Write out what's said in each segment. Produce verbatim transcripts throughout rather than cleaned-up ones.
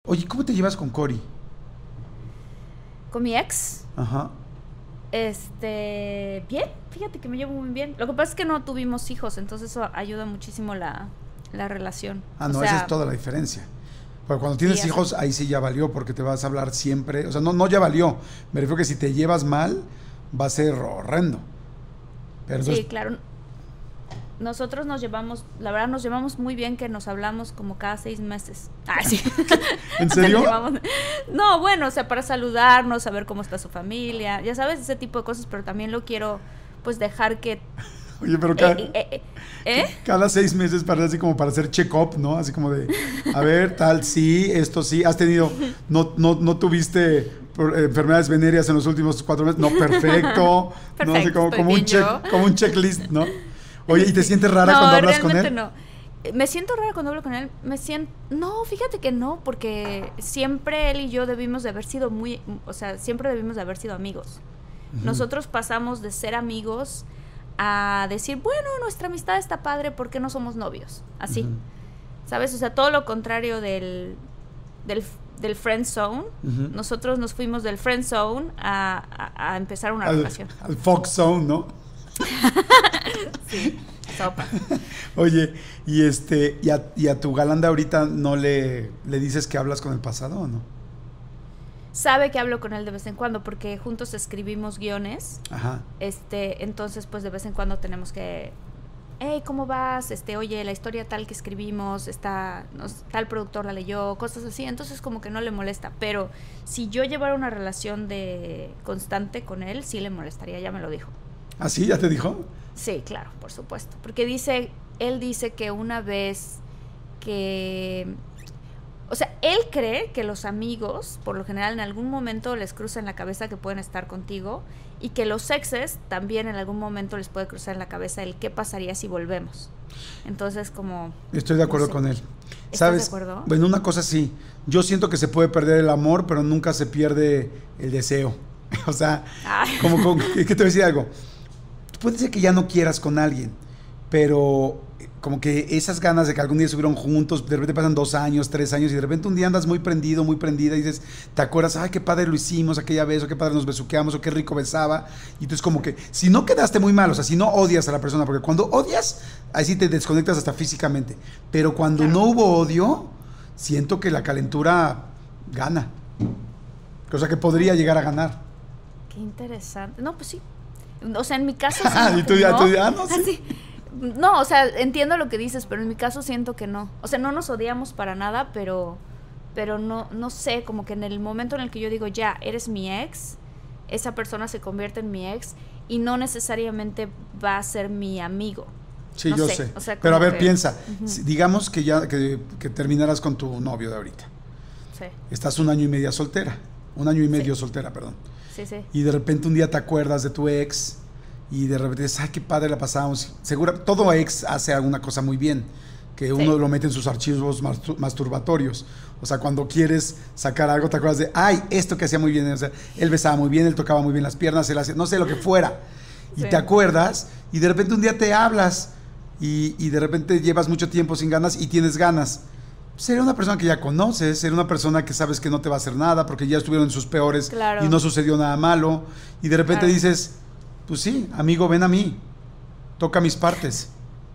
Oye, ¿cómo te llevas con Cory? ¿Con mi ex? Ajá. Este, bien, fíjate que me llevo muy bien. Lo que pasa es que no tuvimos hijos, entonces eso ayuda muchísimo la, la relación. Ah, no, o sea, esa es toda la diferencia. Pero cuando tienes sí, hijos, ahí sí ya valió, porque te vas a hablar siempre. O sea, no, no ya valió. Me refiero que si te llevas mal, va a ser horrendo. Pero sí, entonces, claro. Nosotros nos llevamos, la verdad nos llevamos muy bien, que nos hablamos como cada seis meses. Ah, sí. ¿en O sea, serio? nos llevamos- no, bueno, o sea, para saludarnos, saber cómo está su familia, ya sabes, ese tipo de cosas, pero también lo quiero, pues, dejar que... Oye, pero cada, Eh, eh, eh, ¿eh? cada seis meses para así como para hacer check-up, ¿no? Así como de, a ver, tal, sí, esto sí, has tenido, no, no, no tuviste por- eh, enfermedades venéreas en los últimos cuatro meses, no, perfecto, no, así Perfecto, como, estoy como un bien check, yo. como un checklist, ¿no? Oye, ¿y te sientes rara No, cuando hablas con realmente él? no. Me siento rara cuando hablo con él. Me siento... No, fíjate que no, porque siempre él y yo debimos de haber sido muy... O sea, siempre debimos de haber sido amigos. Ujú. Nosotros pasamos de ser amigos a decir, bueno, nuestra amistad está padre, ¿por qué no somos novios? Así, Ujú. ¿sabes? O sea, todo lo contrario del, del, del friend zone. Ujú. Nosotros nos fuimos del friend zone a, a, a empezar una Al, relación. al Fox Zone, ¿no? Sí, sopa. Oye, y este, y a, y a tu galán de ahorita no le, le dices que hablas con el pasado o no? Sabe que hablo con él de vez en cuando porque juntos escribimos guiones. Ajá. Este, entonces pues de vez en cuando tenemos que, hey, ¿cómo vas? Este, oye, la historia tal que escribimos, está, nos, tal productor la leyó, cosas así. Entonces como que no le molesta. Pero si yo llevara una relación de constante con él, sí le molestaría, ya me lo dijo. ¿Ah, sí? ¿Ya te dijo? Sí, claro, por supuesto. Porque dice, él dice que una vez que... O sea, él cree que los amigos, por lo general, en algún momento les cruza en la cabeza que pueden estar contigo, y que los exes también en algún momento les puede cruzar en la cabeza el qué pasaría si volvemos. Entonces, como... Estoy de acuerdo no sé. con él. ¿Estás ¿Sabes? de acuerdo? Bueno, una cosa sí. Yo siento que se puede perder el amor, pero nunca se pierde el deseo. O sea, Ay. como, como que te voy a decir algo. Puede ser que ya no quieras con alguien, pero como que esas ganas de que algún día estuvieron juntos, de repente pasan dos años, tres años, y de repente un día andas muy prendido, muy prendida, y dices, te acuerdas, ay, qué padre lo hicimos aquella vez, o qué padre nos besuqueamos, o qué rico besaba, y entonces como que, si no quedaste muy mal, o sea, si no odias a la persona, porque cuando odias, ahí sí te desconectas hasta físicamente, pero cuando Claro. no hubo odio, siento que la calentura gana, o sea, que podría llegar a ganar. Qué interesante. No, pues sí. O sea, en mi caso Y siento tú que ya- no. tú ya, ah, no, sí. Así. No, o sea, entiendo lo que dices, pero en mi caso siento que no. O sea, no nos odiamos para nada, pero pero no no sé, como que en el momento en el que yo digo, ya, eres mi ex, esa persona se convierte en mi ex y no necesariamente va a ser mi amigo. Sí, No yo sé, sé. o sea, Pero a como ver, que- piensa, Ujú. si- digamos que ya que, que terminaras con tu novio de ahorita. Sí, Estás un año y medio soltera, un año y medio Sí. soltera, perdón. sí, sí. Y de repente un día te acuerdas de tu ex y de repente dices, ay, qué padre la pasábamos. Segura, todo ex hace alguna cosa muy bien, que uno Sí. lo mete en sus archivos mastur- masturbatorios. O sea, cuando quieres sacar algo, te acuerdas de, ay, esto que hacía muy bien. O sea, él besaba muy bien, él tocaba muy bien las piernas, él hacía, no sé, lo que fuera. Y Sí. te acuerdas y de repente un día te hablas y, y de repente llevas mucho tiempo sin ganas y tienes ganas. Sería una persona que ya conoces, sería una persona que sabes que no te va a hacer nada porque ya estuvieron en sus peores Claro. y no sucedió nada malo. Y de repente Claro. dices, pues sí, amigo, ven a mí, toca mis partes.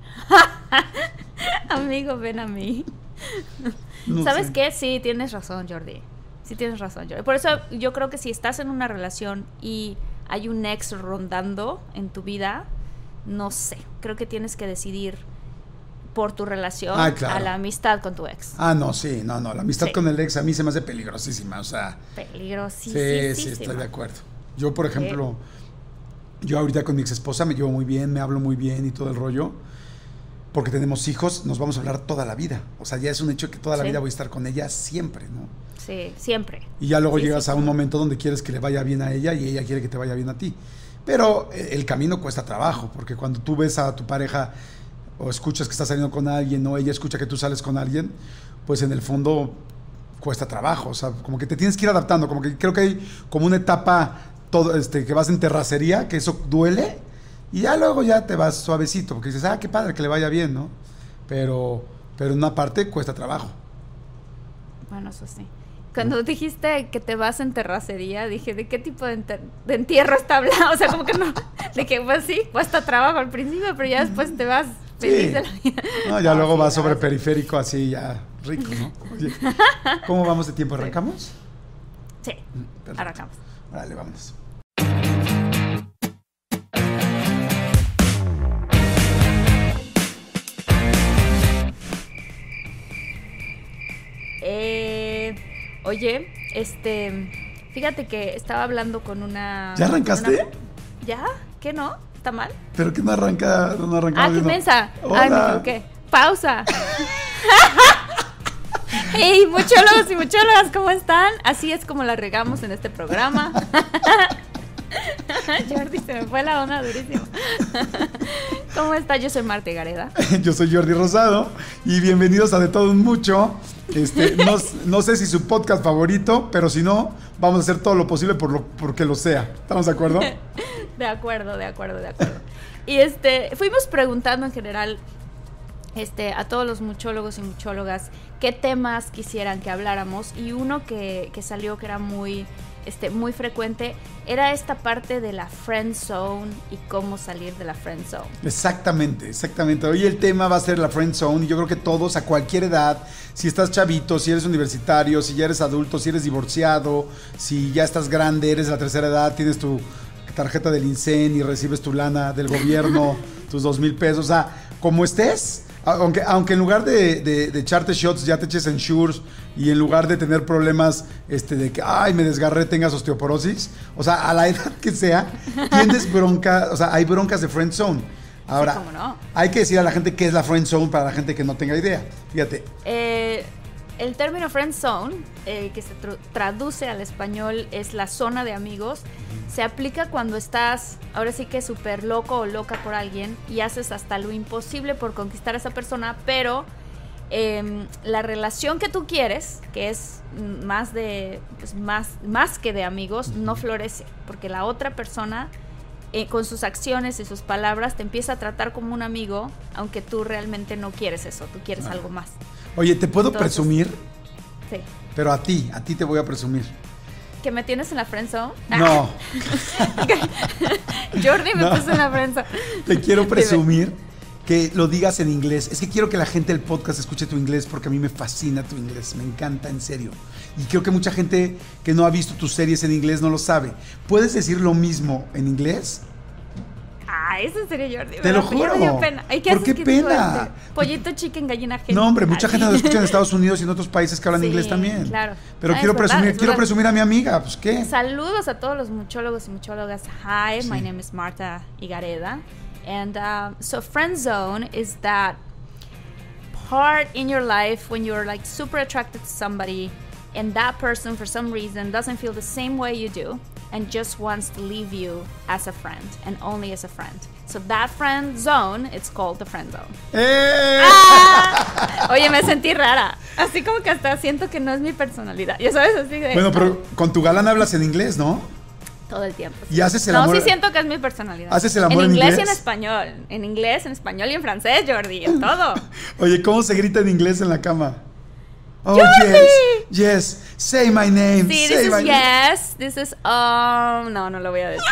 Amigo, ven a mí. No ¿Sabes sé. qué? Sí, tienes razón, Jordi. Sí, tienes razón, Jordi. Por eso yo creo que si estás en una relación y hay un ex rondando en tu vida, no sé. Creo que tienes que decidir por tu relación Ah, claro. a la amistad con tu ex. Ah, no, sí, no, no, la amistad Sí. con el ex a mí se me hace peligrosísima, o sea, Peligrosísima. sí, sí, estoy de acuerdo. Yo, por ejemplo, yo ahorita con mi ex esposa me llevo muy bien, me hablo muy bien y todo el rollo, porque tenemos hijos, nos vamos a hablar toda la vida, o sea, ya es un hecho que toda la Sí. vida voy a estar con ella siempre, ¿no? Sí, siempre. Y ya luego Sí, llegas sí, a un claro. momento donde quieres que le vaya bien a ella y ella quiere que te vaya bien a ti. Pero eh, el camino cuesta trabajo, porque cuando tú ves a tu pareja o escuchas que estás saliendo con alguien o ella escucha que tú sales con alguien, pues en el fondo cuesta trabajo, o sea, como que te tienes que ir adaptando, como que creo que hay como una etapa todo, este, que vas en terracería, que eso duele, y ya luego ya te vas suavecito, porque dices, ah, qué padre, que le vaya bien, ¿no? Pero, pero en una parte cuesta trabajo. Bueno, eso sí. Cuando dijiste que te vas en terracería, dije, ¿de qué tipo de, enter- de entierro está hablando? O sea, como que no. De que, pues sí, cuesta trabajo al principio, pero ya después te vas feliz Sí. de la vida. No, ya No, luego sí, vas la sobre verdad. periférico así, ya rico, ¿no? Oye, ¿cómo vamos de tiempo? ¿Arrancamos? Sí, Perfecto. arrancamos. Órale, vámonos. Eh, oye, este, fíjate que estaba hablando con una... ¿Ya arrancaste? con una- ¿Ya? ¿Qué no? ¿Está mal? ¿Pero qué no arranca? No arrancamos Ah, qué diciendo, mensa. Ay, me "Hola". equivoqué. Pausa. Hey, muchólogos y muchólogas, ¿cómo están? Así es como la regamos en este programa. Jordi, se me fue la onda durísimo. ¿Cómo está? Yo soy Marta Gareda. Yo soy Jordi Rosado y bienvenidos a De Todo Un Mucho. Este, no, no sé si su podcast favorito, pero si no, vamos a hacer todo lo posible por lo, porque lo sea. ¿Estamos de acuerdo? De acuerdo, de acuerdo, de acuerdo. Y este, fuimos preguntando en general este, a todos los muchólogos y muchólogas qué temas quisieran que habláramos, y uno que, que salió que era muy, este, muy frecuente era esta parte de la friend zone y cómo salir de la friend zone. Exactamente, exactamente. Hoy el tema va a ser la friend zone y yo creo que todos a cualquier edad, si estás chavito, si eres universitario, si ya eres adulto, si eres divorciado, si ya estás grande, eres de la tercera edad, tienes tu tarjeta del INSEN y recibes tu lana del gobierno, tus dos mil pesos, o sea, como estés, aunque, aunque en lugar de, de, de echarte shots ya te eches Ensures y en lugar de tener problemas este, de que, ay, me desgarré, tengas osteoporosis, o sea, a la edad que sea, tienes bronca, o sea, hay broncas de friend zone. Ahora, Sí, ¿cómo no? hay que decir a la gente qué es la friend zone para la gente que no tenga idea. Fíjate. Eh, el término friend zone, eh, que se tr- traduce al español, es la zona de amigos. Se aplica cuando estás, ahora sí que súper loco o loca por alguien y haces hasta lo imposible por conquistar a esa persona, pero eh, la relación que tú quieres, que es más de pues, más, más que de amigos, no florece, porque la otra persona eh, con sus acciones y sus palabras te empieza a tratar como un amigo, aunque tú realmente no quieres eso, tú quieres No. algo más. Oye, ¿te puedo Entonces- presumir? Sí. Pero a ti, a ti te voy a presumir. ¿Que me tienes en la friendzone? No, Jordi me No. puso en la friendzone. te quiero Dime. presumir que lo digas en inglés. Es que quiero que la gente del podcast escuche tu inglés porque a mí me fascina tu inglés, me encanta, en serio. Y creo que mucha gente que no ha visto tus series en inglés no lo sabe. ¿Puedes decir lo mismo en inglés? Ah, eso en serio, Jordi. Te lo Ya me dio juro. pena. Ay, ¿qué ¿Por haces qué que digo pena? este? Pollito, chicken, gallina, gente. No, hombre, mucha Ay. gente nos escucha en Estados Unidos y en otros países que hablan Sí, inglés también. claro. Pero Ah, quiero es verdad, presumir, es quiero verdad. presumir a mi amiga, pues ¿qué? Saludos a todos los muchólogos y muchólogas. Hi, Sí. my name is Marta Igareda. And um, so friend zone is that part in your life when you're like super attracted to somebody and that person for some reason doesn't feel the same way you do and just wants to leave you as a friend and only as a friend. So that friend zone, it's called the friend zone. ¡Eh! Ah, oye, me sentí rara. Así como que hasta siento que no es mi personalidad. Ya sabes, así de... Bueno, pero con tu galán hablas en inglés, ¿no? Todo el tiempo. Y haces el no, amor. sí siento que es mi personalidad. ¿Haces el amor en inglés? En inglés? inglés y en español. En inglés, en español y en francés, Jordi. En todo. Oye, ¿cómo se grita en inglés en la cama? Oh, ¡Jordi! yes, yes, say my name, Sí, say this is my name. yes. This is um. No, no lo voy a decir.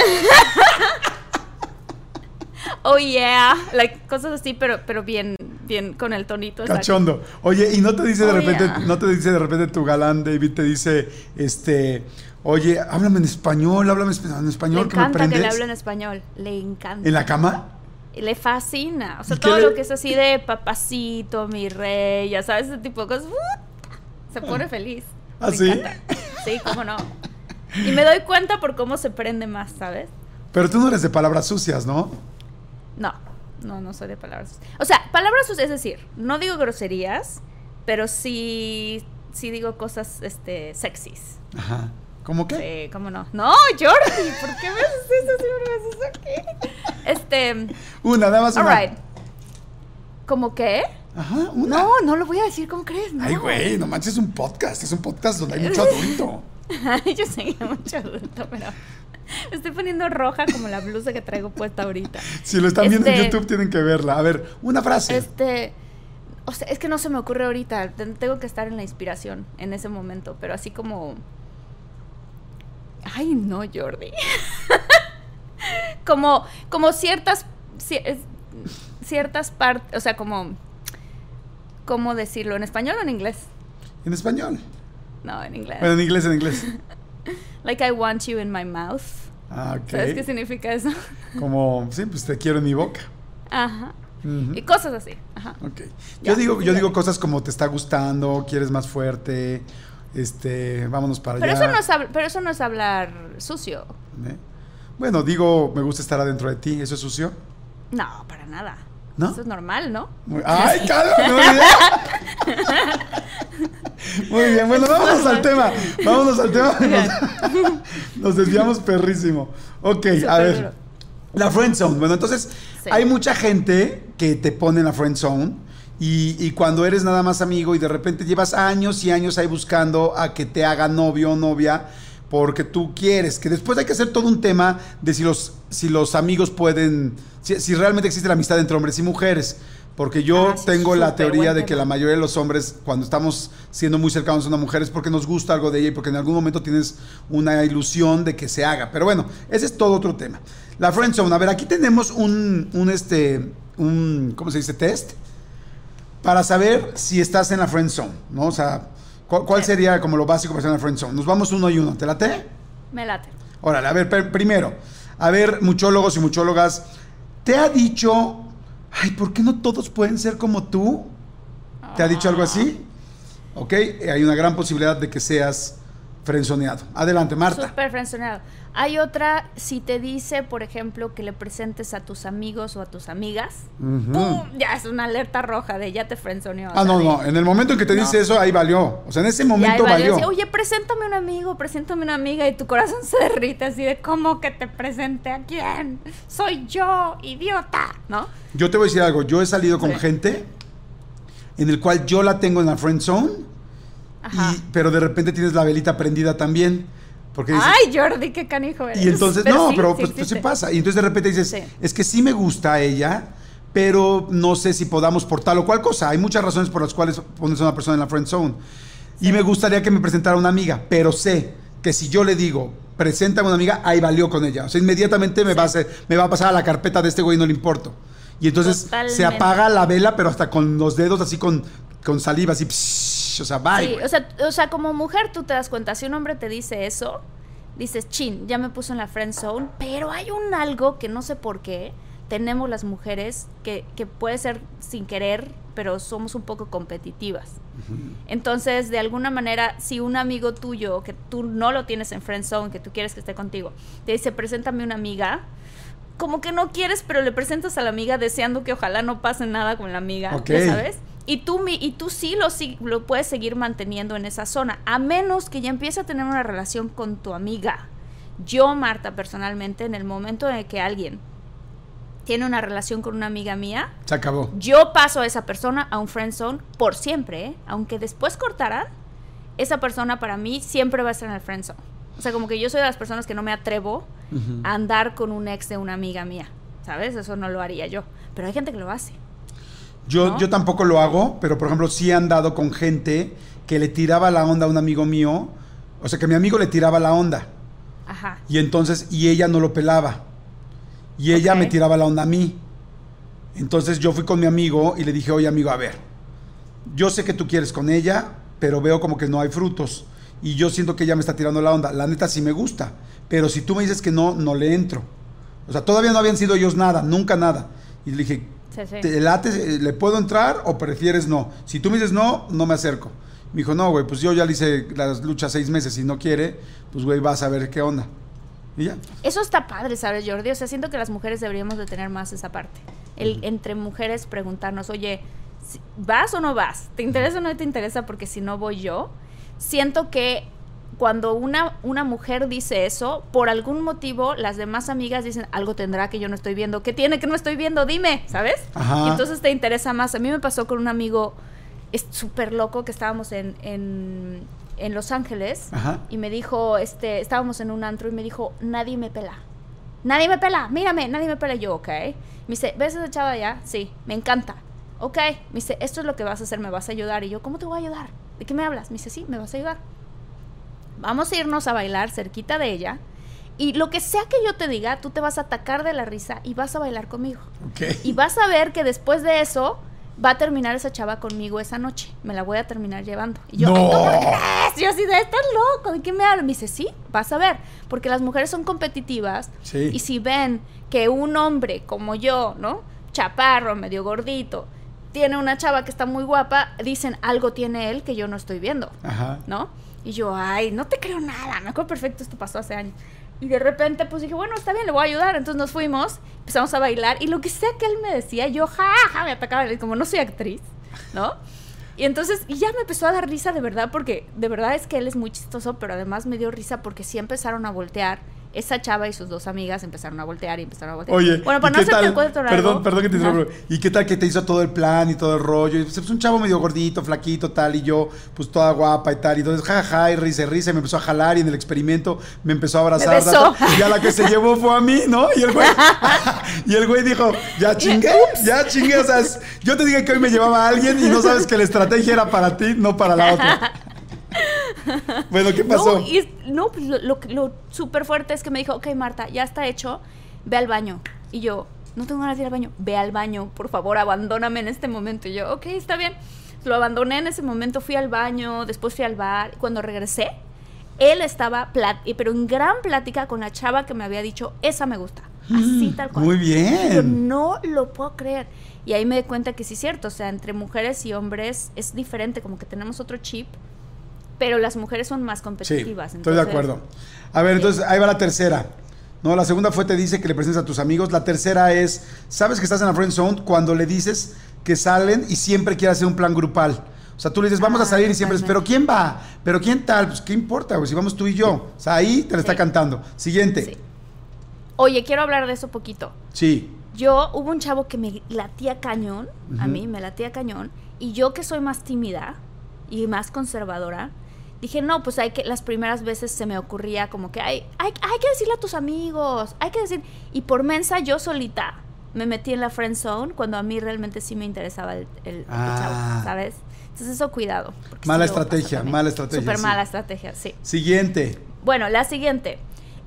Oh yeah, like cosas así, pero pero bien bien con el tonito. exacto. Cachondo. Oye, y no te dice de Oh, repente, yeah. no te dice de repente tu galán, David, te dice, este, oye, háblame en español, háblame en Le español, que me encanta que prendes. le hable en español. Le encanta. ¿En la cama? Le fascina. O sea, ¿Y qué todo le- lo que es así de papacito, mi rey, ya sabes, ese tipo de cosas. ¡uh! Se pone feliz. ¿Ah, Me sí? encanta. Sí, cómo no. Y me doy cuenta por cómo se prende más, ¿sabes? Pero tú no eres de palabras sucias, ¿no? No, no, no soy de palabras sucias. O sea, palabras sucias, es decir, no digo groserías, pero sí, sí digo cosas, este, sexys. Ajá. ¿Cómo qué? Sí, cómo no. No, Jordi, ¿por qué me haces eso? Siempre me haces aquí. Este, Una, nada más una. alright. ¿Cómo qué? Ajá, una. No, no lo voy a decir, ¿cómo crees? No. Ay, güey, no manches, es un podcast, es un podcast donde hay mucho adulto. Ay, yo sé que mucho adulto, pero me estoy poniendo roja como la blusa que traigo puesta ahorita. Si lo están viendo en Este- YouTube tienen que verla. A ver, una frase. Este, O sea, es que no se me ocurre ahorita. Tengo que estar en la inspiración en ese momento. Pero así como... Ay, no, Jordi. como, como ciertas... Ciertas partes... O sea, como... ¿Cómo decirlo? ¿En español o en inglés? En español. No, en inglés. Bueno, en inglés, en inglés. Like I want you in my mouth. Ah, ok. ¿Sabes qué significa eso? Como, sí, pues te quiero en mi boca. Ajá. Uh-huh. Y cosas así. Ajá. Okay. Ya, yo digo, sí, yo ya. digo cosas como te está gustando, quieres más fuerte, este, vámonos para Pero allá. eso no es hab- pero eso no es hablar sucio. ¿Eh? Bueno, digo, me gusta estar adentro de ti, ¿eso es sucio? No, para nada. ¿No? Eso es normal, ¿no? Muy, ¡ay, calma! Muy bien, bueno, vámonos al tema. Vámonos al tema. Nos, nos desviamos perrísimo. Ok, Súper a ver. duro. La friend zone. Bueno, entonces, Sí. hay mucha gente que te pone en la friend zone. Y, y cuando eres nada más amigo y de repente llevas años y años ahí buscando a que te haga novio o novia porque tú quieres, que después hay que hacer todo un tema de si los, si los amigos pueden, si, si realmente existe la amistad entre hombres y mujeres. Porque yo Ah, sí, tengo la súper teoría buen de que tema. la mayoría de los hombres, cuando estamos siendo muy cercanos a una mujer, es porque nos gusta algo de ella y porque en algún momento tienes una ilusión de que se haga. Pero bueno, ese es todo otro tema. La friendzone. A ver, aquí tenemos un, un este, un, ¿cómo se dice? Test para saber si estás en la friendzone, ¿no? O sea, ¿cuál, cuál Sí. sería como lo básico para estar en la friendzone? Nos vamos uno y uno. ¿Te late? Me late. Órale, a ver, per- primero, a ver, muchólogos y muchólogas, ¿te ha dicho, ay, ¿por qué no todos pueden ser como tú? ¿Te ha dicho algo así? Ok, eh, hay una gran posibilidad de que seas frenzoneado. Adelante, Marta. Súper frenzoneado. Hay otra, si te dice, por ejemplo, que le presentes a tus amigos o a tus amigas, Ujú. ¡pum! Ya es una alerta roja de ya te frenzoneó. Ah, o sea, no, de- no, en el momento en que te No. dice eso, ahí valió. O sea, en ese Y ahí momento va, y valió. dice, oye, preséntame un amigo, preséntame una amiga, y tu corazón se derrite así de, ¿cómo que te presente a quién? Soy yo, idiota, ¿no? Yo te voy a decir algo, yo he salido con Sí. gente en el cual yo la tengo en la friend zone, Ajá. y, pero de repente tienes la velita prendida también. Porque dices, Ay, Jordi, qué canijo eres. y entonces, no, sí, pero sí pues, pues, existe. se pasa. Y entonces de repente dices, Sí. es que sí me gusta a ella, pero no sé si podamos por tal o cual cosa. Hay muchas razones por las cuales pones a una persona en la friend zone. Sí. Y me gustaría que me presentara una amiga, pero sé que si yo le digo, preséntame una amiga, ahí valió con ella. O sea, inmediatamente me, Sí. va a hacer- me va a pasar a la carpeta de este güey, no le importo. Y entonces Totalmente. se apaga la vela, pero hasta con los dedos así con, con saliva, así, psh, o sea, bye. Sí, güey. o sea, o sea, como mujer tú te das cuenta, si un hombre te dice eso, dices, chin, ya me puso en la friend zone, pero hay un algo que no sé por qué tenemos las mujeres que, que puede ser sin querer, pero somos un poco competitivas. Entonces, de alguna manera, si un amigo tuyo, que tú no lo tienes en friend zone, que tú quieres que esté contigo, te dice, preséntame una amiga, como que no quieres, pero le presentas a la amiga deseando que ojalá no pase nada con la amiga, Ok. ¿ya sabes? Y tú, mi- y tú sí lo, sí lo puedes seguir manteniendo en esa zona, a menos que ya empiece a tener una relación con tu amiga. Yo, Marta, personalmente, en el momento en el que alguien tiene una relación con una amiga mía, Se acabó. yo paso a esa persona a un friend zone por siempre, ¿eh? Aunque después cortaran, esa persona para mí siempre va a estar en el friend zone. O sea, como que yo soy de las personas que no me atrevo Ujú. a andar con un ex de una amiga mía, ¿sabes? Eso no lo haría yo. Pero hay gente que lo hace. Yo, ¿no? yo tampoco lo hago, pero por ejemplo sí he andado con gente que le tiraba la onda a un amigo mío, o sea que mi amigo le tiraba la onda, Ajá. y entonces, y ella no lo pelaba, y ella Ok. me tiraba la onda a mí. Entonces yo fui con mi amigo y le dije, oye amigo, a ver, yo sé que tú quieres con ella, pero veo como que no hay frutos, y yo siento que ella me está tirando la onda, la neta sí me gusta, pero si tú me dices que no, no le entro. O sea, todavía no habían sido ellos nada, nunca nada. Y le dije, Sí, sí. ¿te late, le puedo entrar o prefieres no? Si tú me dices no, no me acerco. Me dijo, no, güey, pues yo ya le hice las luchas seis meses y no quiere, pues güey, vas a ver qué onda. Y ya. Eso está padre, ¿sabes, Jordi? O sea, siento que las mujeres deberíamos de tener más esa parte. El, entre mujeres preguntarnos, oye, si- ¿vas o no vas? ¿Te interesa o no te interesa? Porque si no voy yo. Siento que cuando una, una mujer dice eso, por algún motivo las demás amigas dicen, algo tendrá que yo no estoy viendo. ¿Qué tiene que no estoy viendo? Dime, ¿sabes? Ajá. Y entonces te interesa más. A mí me pasó con un amigo es súper loco que estábamos en, en, en Los Ángeles. Ajá. Y me dijo, este, estábamos en un antro y me dijo, nadie me pela. Nadie me pela, mírame, nadie me pela. Y yo, ok. Me dice, ¿ves a esa chava allá? Sí, me encanta. ok, me dice, esto es lo que vas a hacer, me vas a ayudar. Y yo, ¿cómo te voy a ayudar? ¿De qué me hablas? Me dice, sí, me vas a ayudar. Vamos a irnos a bailar cerquita de ella. Y lo que sea que yo te diga, tú te vas a atacar de la risa y vas a bailar conmigo. Okay. Y vas a ver que después de eso va a terminar esa chava conmigo esa noche. Me la voy a terminar llevando. Y yo, no. ¿cómo crees? Yo así de, estás loco, ¿de qué me hablas? Me dice, sí, vas a ver. Porque las mujeres son competitivas. Sí. Y si ven que un hombre como yo, ¿no? Chaparro, medio gordito, tiene una chava que está muy guapa, dicen, algo tiene él que yo no estoy viendo. Ajá. ¿No? Y yo, ay, no te creo nada. Me acuerdo perfecto, esto pasó hace años. Y de repente, pues dije, bueno, está bien, le voy a ayudar. Entonces nos fuimos, empezamos a bailar. Y lo que sea que él me decía, yo, ja, ja, me atacaba. Como no soy actriz, ¿no? Y entonces, y ya me empezó a dar risa de verdad, porque de verdad es que él es muy chistoso, pero además me dio risa porque sí empezaron a voltear. Esa chava y sus dos amigas empezaron a voltear y empezaron a voltear. Oye, bueno, para no hacerte el cuento largo. Perdón, perdón que te interrumpa. ¿Y qué tal que te hizo todo el plan y todo el rollo? Y pues, pues un chavo medio gordito, flaquito, tal, y yo, pues toda guapa y tal. Y entonces, jajaja, ja, y risa, risa, y me empezó a jalar y en el experimento me empezó a abrazar. Me besó. Y a la que se llevó fue a mí, ¿no? Y el güey, y el güey dijo, ya chingué, ya chingué. O sea, es, yo te dije que hoy me llevaba a alguien y no sabes que la estrategia era para ti, no para la otra. Bueno, ¿qué pasó? No, y, no pues lo, lo, lo súper fuerte es que me dijo, ok, Marta, ya está hecho, ve al baño. Y yo, no tengo ganas de ir al baño. Ve al baño, por favor, abandóname en este momento. Y yo, ok, está bien. Lo abandoné en ese momento, fui al baño, después fui al bar. Cuando regresé, él estaba, plat pero en gran plática con la chava que me había dicho, esa me gusta. Así tal cual. Muy bien. Yo no lo puedo creer. Y ahí me di cuenta que sí es cierto. O sea, entre mujeres y hombres es diferente, como que tenemos otro chip. Pero las mujeres son más competitivas. Sí, entonces, estoy de acuerdo. A ver, entonces ahí va la tercera. No, la segunda fue te dice que le presentes a tus amigos. La tercera es, sabes que estás en la friend zone cuando le dices que salen y siempre quiere hacer un plan grupal. O sea, tú le dices, vamos ah, a salir y siempre dices, ¿pero quién va? ¿Pero quién tal? Pues, ¿qué importa, güey? Si vamos tú y yo. O sea, ahí te lo sí. está cantando. Siguiente. Sí. Oye, quiero hablar de eso poquito. Sí. Yo, hubo un chavo que me latía cañón, uh-huh. a mí me latía cañón, y yo que soy más tímida y más conservadora, dije, no, pues hay que, las primeras veces se me ocurría como que hay, hay, hay que decirle a tus amigos, hay que decir, y por mensa yo solita me metí en la friend zone cuando a mí realmente sí me interesaba el, el, ah. el chavo, ¿sabes? Entonces eso cuidado. Mala estrategia, mala estrategia. Súper sí. mala estrategia, sí. Siguiente. Bueno, la siguiente,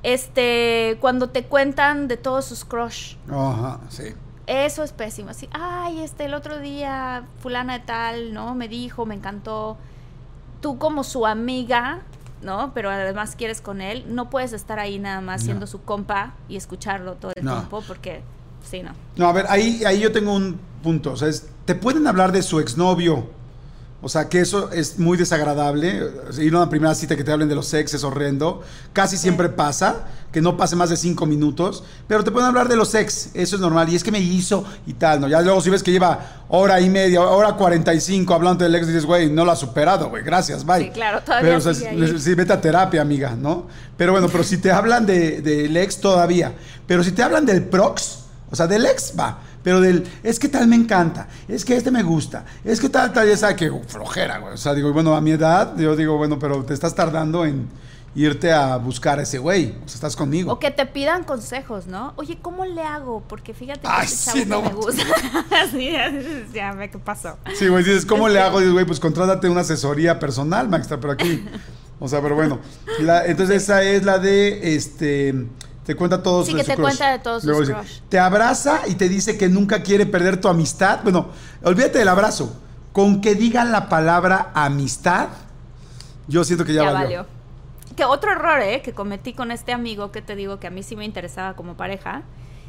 este, cuando te cuentan de todos sus crush. Ajá, sí. Eso es pésimo, así, ay, este, el otro día fulana de tal, ¿no? Me dijo, me encantó. Tú como su amiga, ¿no? Pero además quieres con él, no puedes estar ahí nada más no. siendo su compa y escucharlo todo el no. tiempo porque, sí, no. No, a ver, ahí, ahí yo tengo un punto, o sea, es, te pueden hablar de su exnovio, o sea, que eso es muy desagradable, ir a una primera cita que te hablen de los ex es horrendo, casi sí. siempre pasa, que no pase más de cinco minutos, pero te pueden hablar de los ex, eso es normal, y es que me hizo y tal, ¿no? Ya luego si ves que lleva hora y media, hora cuarenta y cinco hablando del ex, dices, güey, no lo has superado, güey, gracias, bye. Sí, claro, todavía pero, o sea, sí, vete a terapia, amiga, ¿no? Pero bueno, pero si te hablan de, del ex todavía, pero si te hablan del prox, o sea, del ex, va, pero del, es que tal me encanta, es que este me gusta, es que tal, tal, ya sabe que uh, flojera, güey, o sea, digo, bueno, a mi edad, yo digo, bueno, pero te estás tardando en irte a buscar a ese güey, o sea, estás conmigo. O que te pidan consejos, ¿no? Oye, ¿cómo le hago? Porque fíjate que Ay, ese chavo sí, no. me gusta. Sí, ya ve qué pasó. Sí, güey, dices, ¿cómo es le que... hago? Dices, güey, pues contrátate una asesoría personal, Max, pero aquí, o sea, pero bueno, la, entonces esa es la de, este... Te cuenta todos sí, que te crush. Cuenta de todos Luego sus dice, crush. Te abraza y te dice que nunca quiere perder tu amistad. Bueno, olvídate del abrazo. Con que digan la palabra amistad, yo siento que ya, ya valió. valió. Que otro error, ¿eh? Que cometí con este amigo que te digo que a mí sí me interesaba como pareja.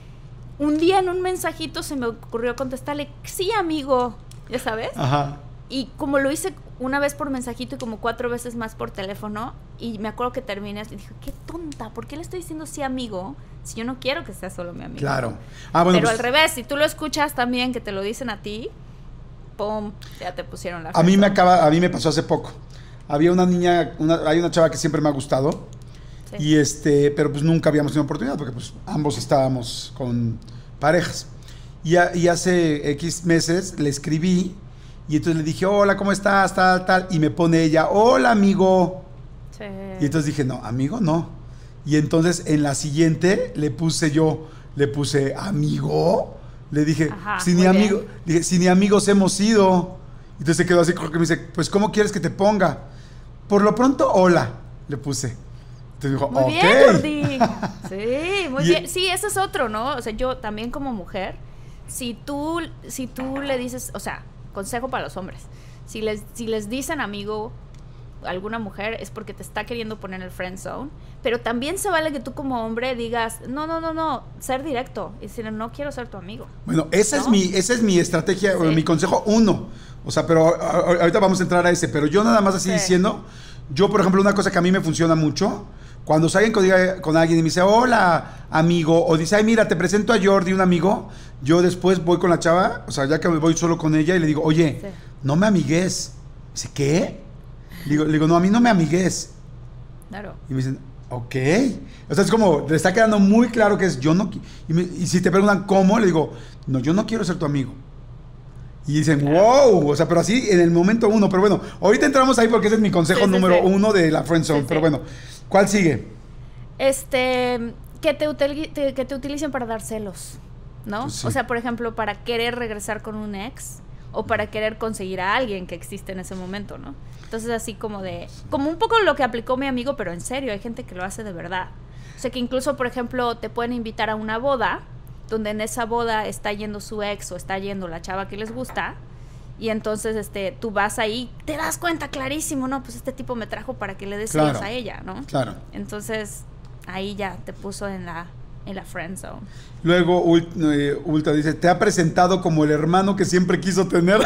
Un día en un mensajito se me ocurrió contestarle, sí, amigo, ya sabes. Ajá. Y como lo hice una vez por mensajito y como cuatro veces más por teléfono, y me acuerdo que terminé y dije, qué tonta, ¿por qué le estoy diciendo sí amigo si yo no quiero que sea solo mi amigo? Claro. Ah, bueno, pero pues, al revés, si tú lo escuchas también que te lo dicen a ti, pum, ya te pusieron la a mí me acaba, a mí me pasó hace poco. Había una niña, una, hay una chava que siempre me ha gustado, sí. y este, pero pues nunca habíamos tenido oportunidad porque pues ambos estábamos con parejas. Y, a, y hace X meses le escribí. Y entonces le dije, hola, ¿cómo estás? Tal, tal. Y me pone ella, hola, amigo. Sí. Y entonces dije, no, amigo, no. Y entonces en la siguiente le puse yo, le puse, amigo. Le dije, Ajá, si ni muy amigo, bien. dije, si ni amigos hemos sido. Entonces se quedó así, como que me dice, pues ¿cómo quieres que te ponga? Por lo pronto, hola, le puse. Entonces dijo, Muy ok. bien, Jordi. Sí, muy Y- bien. Sí, ese es otro, ¿no? O sea, yo también como mujer, si tú, si tú le dices, o sea, consejo para los hombres, si les, si les dicen amigo a alguna mujer es porque te está queriendo poner en el friend zone, pero también se vale que tú como hombre digas, no, no, no, no, ser directo y decir, no quiero ser tu amigo. Bueno, esa, ¿No? es, mi, esa es mi estrategia, o Sí. mi consejo uno. O sea, pero a- a- ahorita vamos a entrar a ese. Pero yo nada más así Sí. diciendo, yo por ejemplo, una cosa que a mí me funciona mucho, cuando salgan con, con alguien y me dice, hola, amigo, o dice, ay, mira, te presento a Jordi, un amigo, yo después voy con la chava, o sea, ya que voy solo con ella y le digo, oye, Sí. no me amigues. Dice, ¿qué? Le digo, le digo, no, a mí no me amigues. Claro. Y me dicen, ok. O sea, es como, le está quedando muy claro que es yo no. qui- Y, me- y si te preguntan cómo, le digo, no, yo no quiero ser tu amigo. Y dicen, wow. O sea, pero así en el momento uno. Pero bueno, ahorita entramos ahí porque ese es mi consejo Sí, sí, número sí. uno de la friend zone. Sí, Pero sí. bueno, ¿cuál sigue? Este, que te, utili- te- que te utilicen para dar celos, ¿no? Pues sí. O sea, por ejemplo, para querer regresar con un ex o para querer conseguir a alguien que existe en ese momento, ¿no? Entonces así como de, como un poco lo que aplicó mi amigo, pero en serio, hay gente que lo hace de verdad. O sea, que incluso, por ejemplo, te pueden invitar a una boda, donde en esa boda está yendo su ex o está yendo la chava que les gusta, y entonces este, tú vas ahí, te das cuenta clarísimo, ¿no? Pues este tipo me trajo para que le des Claro. celos a ella, ¿no? Claro. Entonces, ahí ya te puso en la, en la friend zone. Luego, Ult- eh, Ultra dice, te ha presentado como el hermano que siempre quiso tener.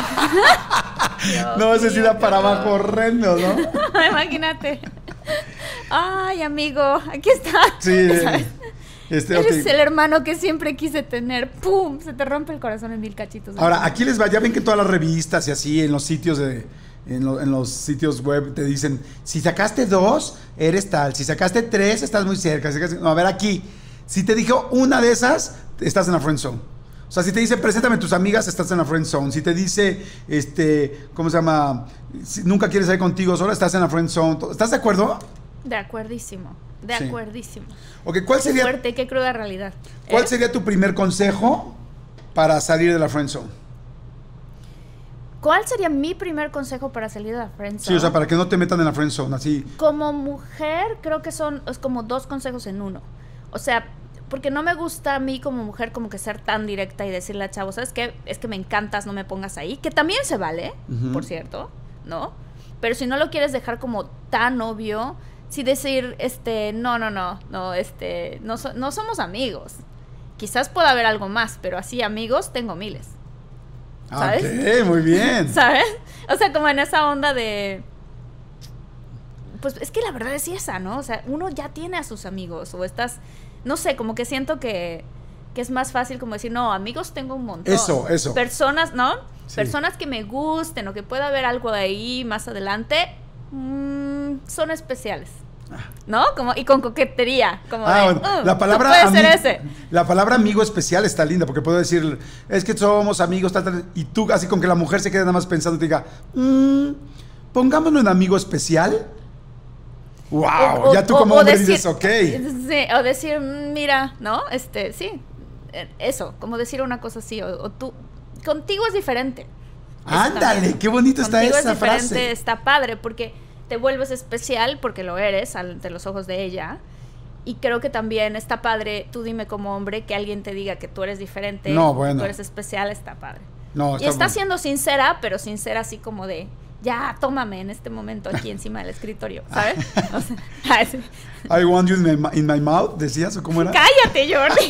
No, ese sí da para abajo horrendo, ¿no? Imagínate. Ay, amigo, aquí está. Sí. ¿Sabes? Este, Eres ok. el hermano que siempre quise tener. ¡Pum! Se te rompe el corazón en mil cachitos. Ahora, aquí les va, ya ven que en todas las revistas y así, en los sitios de, en, lo- en los sitios web te dicen, si sacaste dos, eres tal, si sacaste tres, estás muy cerca. Si sacaste- no, a ver, aquí, si te dijo una de esas, estás en la friend zone. O sea, si te dice, preséntame tus amigas, estás en la friend zone. Si te dice, este, ¿cómo se llama? Si nunca quieres salir contigo solo, estás en la friend zone. ¿Estás de acuerdo? De acuerdísimo. De Sí. acuerdísimo. Ok, ¿cuál Qué sería, fuerte, qué cruda realidad. ¿cuál ¿Eh? sería tu primer consejo para salir de la friend zone? ¿Cuál sería mi primer consejo para salir de la friend zone? Sí, o sea, para que no te metan en la friend zone, así. Como mujer, creo que son es como dos consejos en uno. O sea, porque no me gusta a mí como mujer como que ser tan directa y decirle a chavo, ¿sabes qué? Es que me encantas, no me pongas ahí. Que también se vale, Ujú. por cierto, ¿no? Pero si no lo quieres dejar como tan obvio, sí decir, este, no, no, no, no, este, no, so- no somos amigos. Quizás pueda haber algo más, pero así amigos tengo miles. ¿Sabes? Ok, muy bien. ¿Sabes? O sea, como en esa onda de... Pues es que la verdad es esa, ¿no? O sea, uno ya tiene a sus amigos o estás... No sé, como que siento que, que es más fácil como decir, no, amigos tengo un montón. Eso, eso. Personas, ¿no? Sí. Personas que me gusten o que pueda haber algo de ahí más adelante, mm, son especiales. ¿No? Como, y con coquetería. Como Ah, de, bueno, "Uh, la tú palabra puedes ser ami- ese". la palabra amigo especial está linda porque puedo decir, es que somos amigos, tal, tal, y tú así con que la mujer se quede nada más pensando y te diga, "Mm, pongámoslo en amigo especial. Wow, O- o- ya tú o- como o hombre decir- dices, ok. Sí, o decir, "Mm, mira, ¿no? Este, sí, eh, eso, como decir una cosa así, o, o tú, contigo es diferente. Eso Ándale, también. qué bonito está Contigo esa es diferente, frase. está padre, porque te vuelves especial, porque lo eres, ante los ojos de ella, y creo que también está padre, tú dime como hombre, que alguien te diga que tú eres diferente, No, que bueno. tú eres especial, está padre. No, Y está está bueno. siendo sincera, pero sincera así como de, ya, tómame en este momento aquí encima del escritorio, ¿sabes? O sea, así. I want you in my, in my mouth, decías, o cómo era. Cállate, Jordi.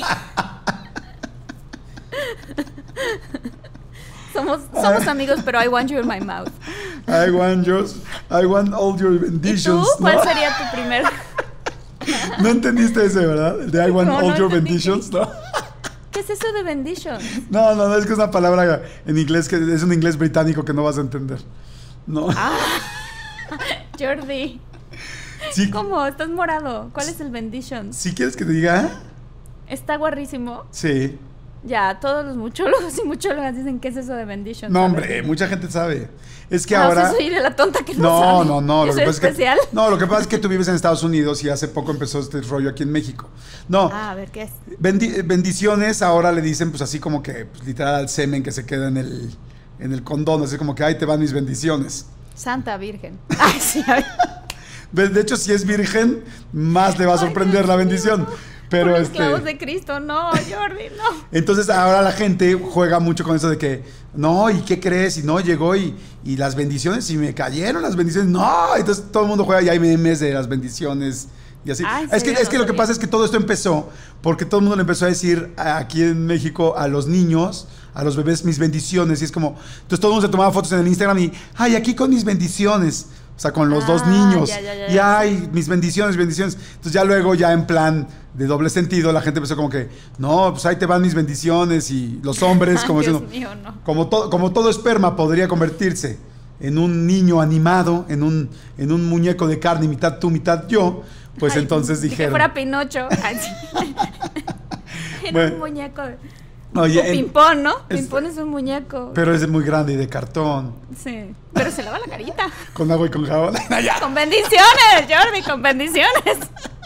somos, somos amigos, pero I want you in my mouth. I want yours, I want all your ¿Y benditions. tú? ¿Cuál ¿no? sería tu primer? No entendiste ese, ¿verdad? El de I want No, all no your entendí. benditions, ¿no? ¿Qué es eso de bendition? No, no, no, es que es una palabra en inglés que es un inglés británico que no vas a entender. No. Ah, Jordi. Sí, ¿Cómo? ¿Estás morado? ¿Cuál es el bendition? ¿sí quieres que te diga? Está guarrísimo. Sí. Ya, todos los muchólogos y muchólogas dicen que es eso de bendition. No, ¿sabes? hombre, mucha gente sabe. Es que Ah, ahora... o sea, soy de la tonta que no, No, sabe. no, no. Yo Lo que soy pasa especial. es que, no, lo que pasa es que tú vives en Estados Unidos y hace poco empezó este rollo aquí en México. No. Ah, a ver, ¿qué es? Bendi- bendiciones ahora le dicen pues así como que pues, literal al semen que se queda en el, en el condón. Así como que ahí te van mis bendiciones. Santa Virgen. Ay, sí, a ver. De hecho, si es virgen, más le va a sorprender Ay, la Dios bendición. mío. Pero Por los este... clavos de Cristo, no, Jordi, no. Entonces ahora la gente juega mucho con eso de que, no, ¿y qué crees? Y no, llegó y, y las bendiciones, y me cayeron las bendiciones, no, entonces todo el mundo juega y hay memes de las bendiciones y así. Ay, es sí, que, yo es no que lo que sabía. pasa es que todo esto empezó porque todo el mundo le empezó a decir aquí en México a los niños, a los bebés, mis bendiciones, y es como, entonces todo el mundo se tomaba fotos en el Instagram y, ay, aquí con mis bendiciones. O sea, con los Ah, dos niños. ya, ya, ya, y ya, ay, mis bendiciones, bendiciones. Entonces ya luego, ya en plan de doble sentido, la gente empezó como que, no, pues ahí te van mis bendiciones. Y los hombres, como Ay, Dios diciendo, mío, no. como, to- como todo esperma podría convertirse en un niño animado, en un, en un muñeco de carne, mitad tú, mitad yo, pues Ay, entonces ni dijeron. Que fuera Pinocho. Ay, sí. Era Bueno. un muñeco de... Oye, o en- Pimpón, ¿no? es- Pimpón es un muñeco. pero es muy grande y de cartón, Sí. Pero se lava la carita. con agua y con jabón. Ya. Con bendiciones, Jordi, con bendiciones.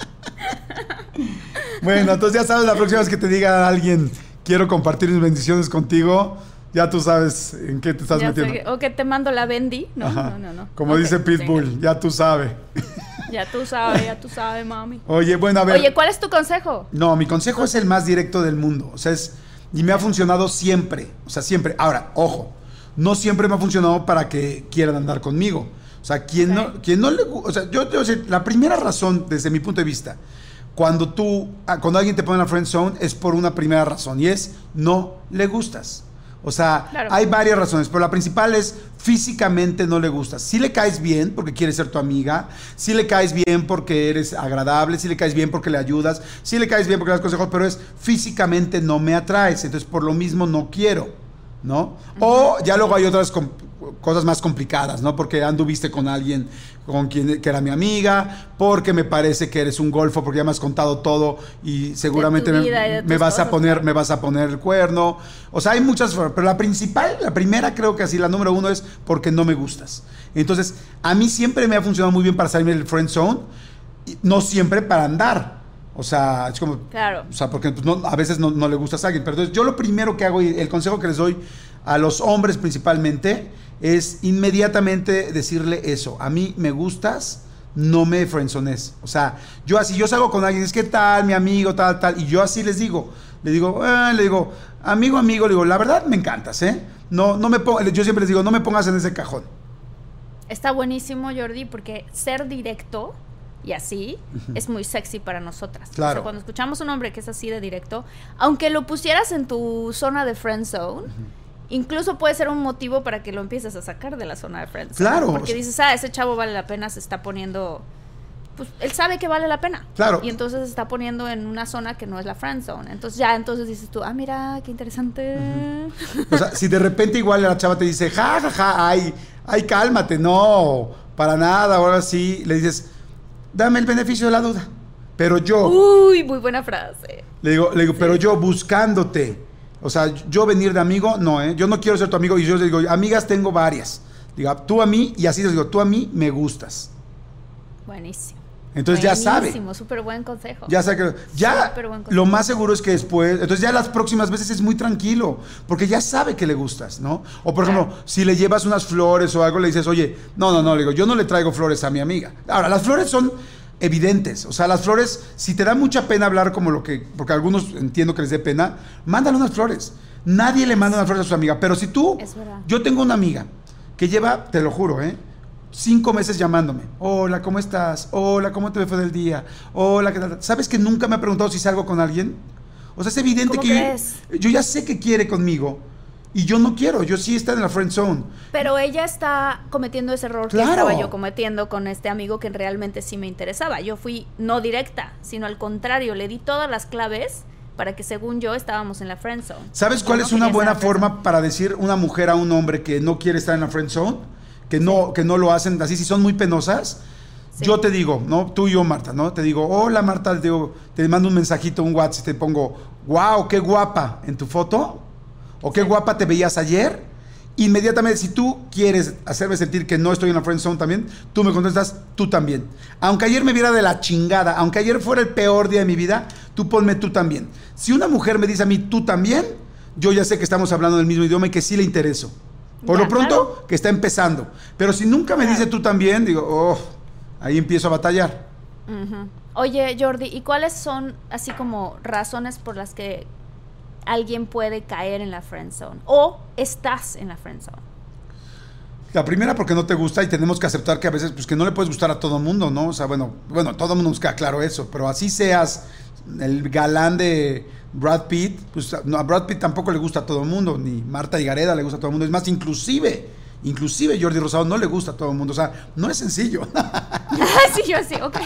Bueno, entonces ya sabes, la próxima vez que te diga alguien, quiero compartir mis bendiciones contigo, ya tú sabes en qué te estás Ya sé metiendo. que- o que te mando la bendi. No, Ajá. no, no, no. Como Ok, dice Pitbull, venga. ya tú sabes. Ya tú sabes, ya tú sabes, mami. Oye, bueno, a ver. Oye, ¿cuál es tu consejo? No, mi consejo es el más directo del mundo. O sea, es. Y me ha funcionado siempre. O sea, siempre. Ahora, ojo. No siempre me ha funcionado para que quieran andar conmigo. O sea, quien, Ok. no, quien no le gu- O sea, yo te voy a decir, la primera razón, desde mi punto de vista, cuando tú. ah, Cuando alguien te pone en la friend zone, es por una primera razón. Y es no le gustas. O sea, Claro. hay varias razones, pero la principal es físicamente no le gustas. Si le caes bien porque quieres ser tu amiga, si le caes bien porque eres agradable, si le caes bien porque le ayudas, si le caes bien porque le das consejos, pero es físicamente no me atraes, entonces por lo mismo no quiero, ¿no? O ya luego hay otras com- cosas más complicadas, ¿no? Porque anduviste con alguien con quien que era mi amiga, porque me parece que eres un golfo, porque ya me has contado todo y seguramente me, vida y de me tus vas a cosas, poner, claro. me vas a poner el cuerno. O sea, hay muchas formas, pero la principal, la primera creo que así, la número uno es porque no me gustas. Entonces, a mí siempre me ha funcionado muy bien para salirme del friend zone, y no siempre para andar. O sea, es como, Claro. o sea, porque pues, no, a veces no, no le gustas a alguien. Pero entonces yo lo primero que hago y el consejo que les doy a los hombres principalmente es inmediatamente decirle eso. A mí me gustas, no me friendzones. O sea, yo así, yo salgo con alguien, es que tal, mi amigo, tal, tal, y yo así les digo, le digo, eh, le digo, amigo, amigo, le digo, la verdad me encantas, ¿eh? No, no me pongas, yo siempre les digo, no me pongas en ese cajón. Está buenísimo, Jordi, porque ser directo y así es muy sexy para nosotras. Claro. O sea, cuando escuchamos un hombre que es así de directo, aunque lo pusieras en tu zona de friend zone, incluso puede ser un motivo para que lo empieces a sacar de la zona de friend zone. Claro. Porque dices, ah, ese chavo vale la pena, se está poniendo... Pues él sabe que vale la pena. Claro. Y entonces se está poniendo en una zona que no es la friend zone. Entonces ya, entonces dices tú, ah, mira, qué interesante. O sea, si de repente igual la chava te dice, ja, ja, ja, ay, ay, cálmate, no, para nada, ahora sí, le dices, dame el beneficio de la duda. Pero yo, Uy, muy buena frase. le digo, le digo, pero yo buscándote, o sea, yo venir de amigo, no, ¿eh? Yo no quiero ser tu amigo y yo le digo, amigas tengo varias. Digo, tú a mí, y así les digo, tú a mí me gustas. Buenísimo. Entonces ya sabe. Buenísimo, súper buen consejo. Ya sabe que ya Súper buen consejo. lo más seguro es que después, entonces ya las próximas veces es muy tranquilo, porque ya sabe que le gustas, ¿no? O por ejemplo, Claro. si le llevas unas flores o algo, le dices, oye, no, no, no, le digo, yo no le traigo flores a mi amiga. Ahora, las flores son evidentes, o sea, las flores, si te da mucha pena hablar como lo que, porque a algunos entiendo que les dé pena, mándale unas flores. Nadie le manda unas flores a su amiga, pero si tú, Es verdad. yo tengo una amiga que lleva, te lo juro, ¿eh? Cinco meses llamándome. Hola, ¿cómo estás? Hola, ¿cómo te fue del día? Hola, ¿qué tal? ¿Sabes que nunca me ha preguntado si salgo con alguien? O sea, es evidente ¿Cómo que crees? yo ya sé que quiere conmigo y yo no quiero. Yo sí estoy en la friend zone. Pero ella está cometiendo ese error Claro. que estaba yo cometiendo con este amigo que realmente sí me interesaba. Yo fui no directa, sino al contrario, le di todas las claves para que según yo estábamos en la friend zone. ¿Sabes Yo cuál no es una quería buena estar en la friend forma para decir una mujer a un hombre que no quiere estar en la friend zone? Que no, que no lo hacen así, si son muy penosas. Sí. Yo te digo, ¿no? Tú y yo, Marta, ¿no? Te digo, hola, Marta, te, digo, te mando un mensajito, un WhatsApp y te pongo, wow, qué guapa en tu foto, o qué sí. guapa te veías ayer, inmediatamente, si tú quieres hacerme sentir que no estoy en la friend zone también, tú me contestas, tú también. Aunque ayer me viera de la chingada, aunque ayer fuera el peor día de mi vida, tú ponme tú también. Si una mujer me dice a mí, tú también, yo ya sé que estamos hablando del mismo idioma y que sí le intereso. Por ya, lo pronto, claro. que está empezando. Pero si nunca me claro. dice tú también, digo, oh, ahí empiezo a batallar. Uh-huh. Oye, Jordi, ¿y cuáles son así como razones por las que alguien puede caer en la friend zone? ¿O estás en la friend zone? La primera, porque no te gusta, y tenemos que aceptar que a veces, pues, que no le puedes gustar a todo mundo, ¿no? O sea, bueno, bueno, todo el mundo nos queda claro eso, pero así seas el galán de Brad Pitt, pues no, a Brad Pitt tampoco le gusta a todo el mundo, ni Marta Higareda le gusta a todo el mundo. Es más, inclusive, inclusive Jordi Rosado no le gusta a todo el mundo. O sea, no es sencillo. Sí, yo sí, ok.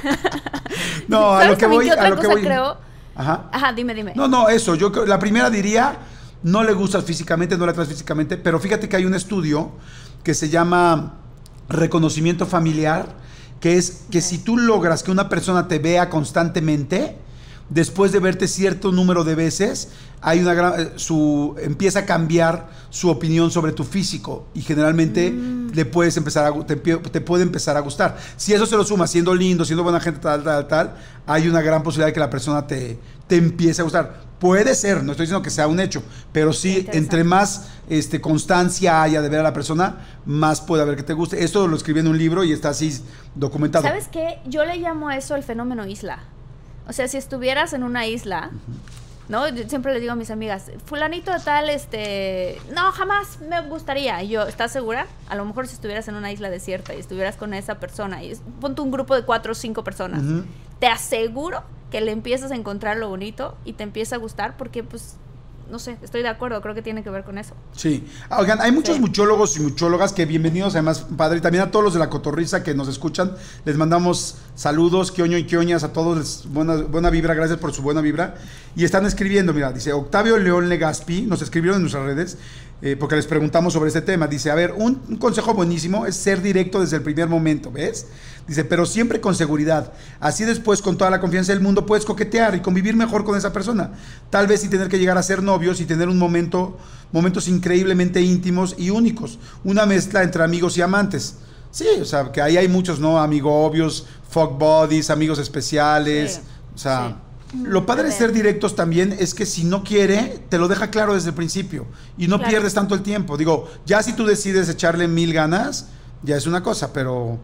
No, a lo que voy, a lo que voy. Creo? Ajá. Ajá, dime, dime. No, no, eso. Yo la primera diría, no le gustas físicamente, no le atraes físicamente, pero fíjate que hay un estudio que se llama reconocimiento familiar, que es que okay. si tú logras que una persona te vea constantemente, después de verte cierto número de veces, hay una gran, su, empieza a cambiar su opinión sobre tu físico y generalmente mm. le puedes empezar a, te, te puede empezar a gustar. Si eso se lo suma, siendo lindo, siendo buena gente, tal, tal, tal, hay una gran posibilidad de que la persona te, te empiece a gustar. Puede ser, no estoy diciendo que sea un hecho, pero sí, entre más este, constancia haya de ver a la persona, más puede haber que te guste. Esto lo escribí en un libro y está así documentado. ¿Sabes qué? Yo le llamo a eso el fenómeno isla. O sea, si estuvieras en una isla, ¿no? Yo siempre les digo a mis amigas, fulanito de tal, este, no, jamás me gustaría. Y yo, ¿estás segura? A lo mejor si estuvieras en una isla desierta y estuvieras con esa persona, y ponte un grupo de cuatro o cinco personas, uh-huh. te aseguro que le empiezas a encontrar lo bonito y te empieza a gustar porque, pues, no sé, estoy de acuerdo, creo que tiene que ver con eso. Sí. Oigan, hay muchos sí. muchólogos y muchólogas que bienvenidos, además, padre, y también a todos los de la cotorriza que nos escuchan, les mandamos saludos, quioño y quioñas a todos, les, buena, buena vibra, gracias por su buena vibra. Y están escribiendo, mira, dice Octavio León Legaspi, nos escribieron en nuestras redes, eh, porque les preguntamos sobre este tema. Dice, a ver, un, un consejo buenísimo es ser directo desde el primer momento, ¿ves? Dice, pero siempre con seguridad. Así después, con toda la confianza del mundo, puedes coquetear y convivir mejor con esa persona. Tal vez sin tener que llegar a ser novios y tener un momento, momentos increíblemente íntimos y únicos. Una mezcla entre amigos y amantes. Sí, o sea, que ahí hay muchos, ¿no? Amigobios, fuck buddies, amigos especiales. Sí, o sea, sí. Lo padre de ser directos también es que si no quiere, te lo deja claro desde el principio. Y no claro. pierdes tanto el tiempo. Digo, ya si tú decides echarle mil ganas, ya es una cosa, pero...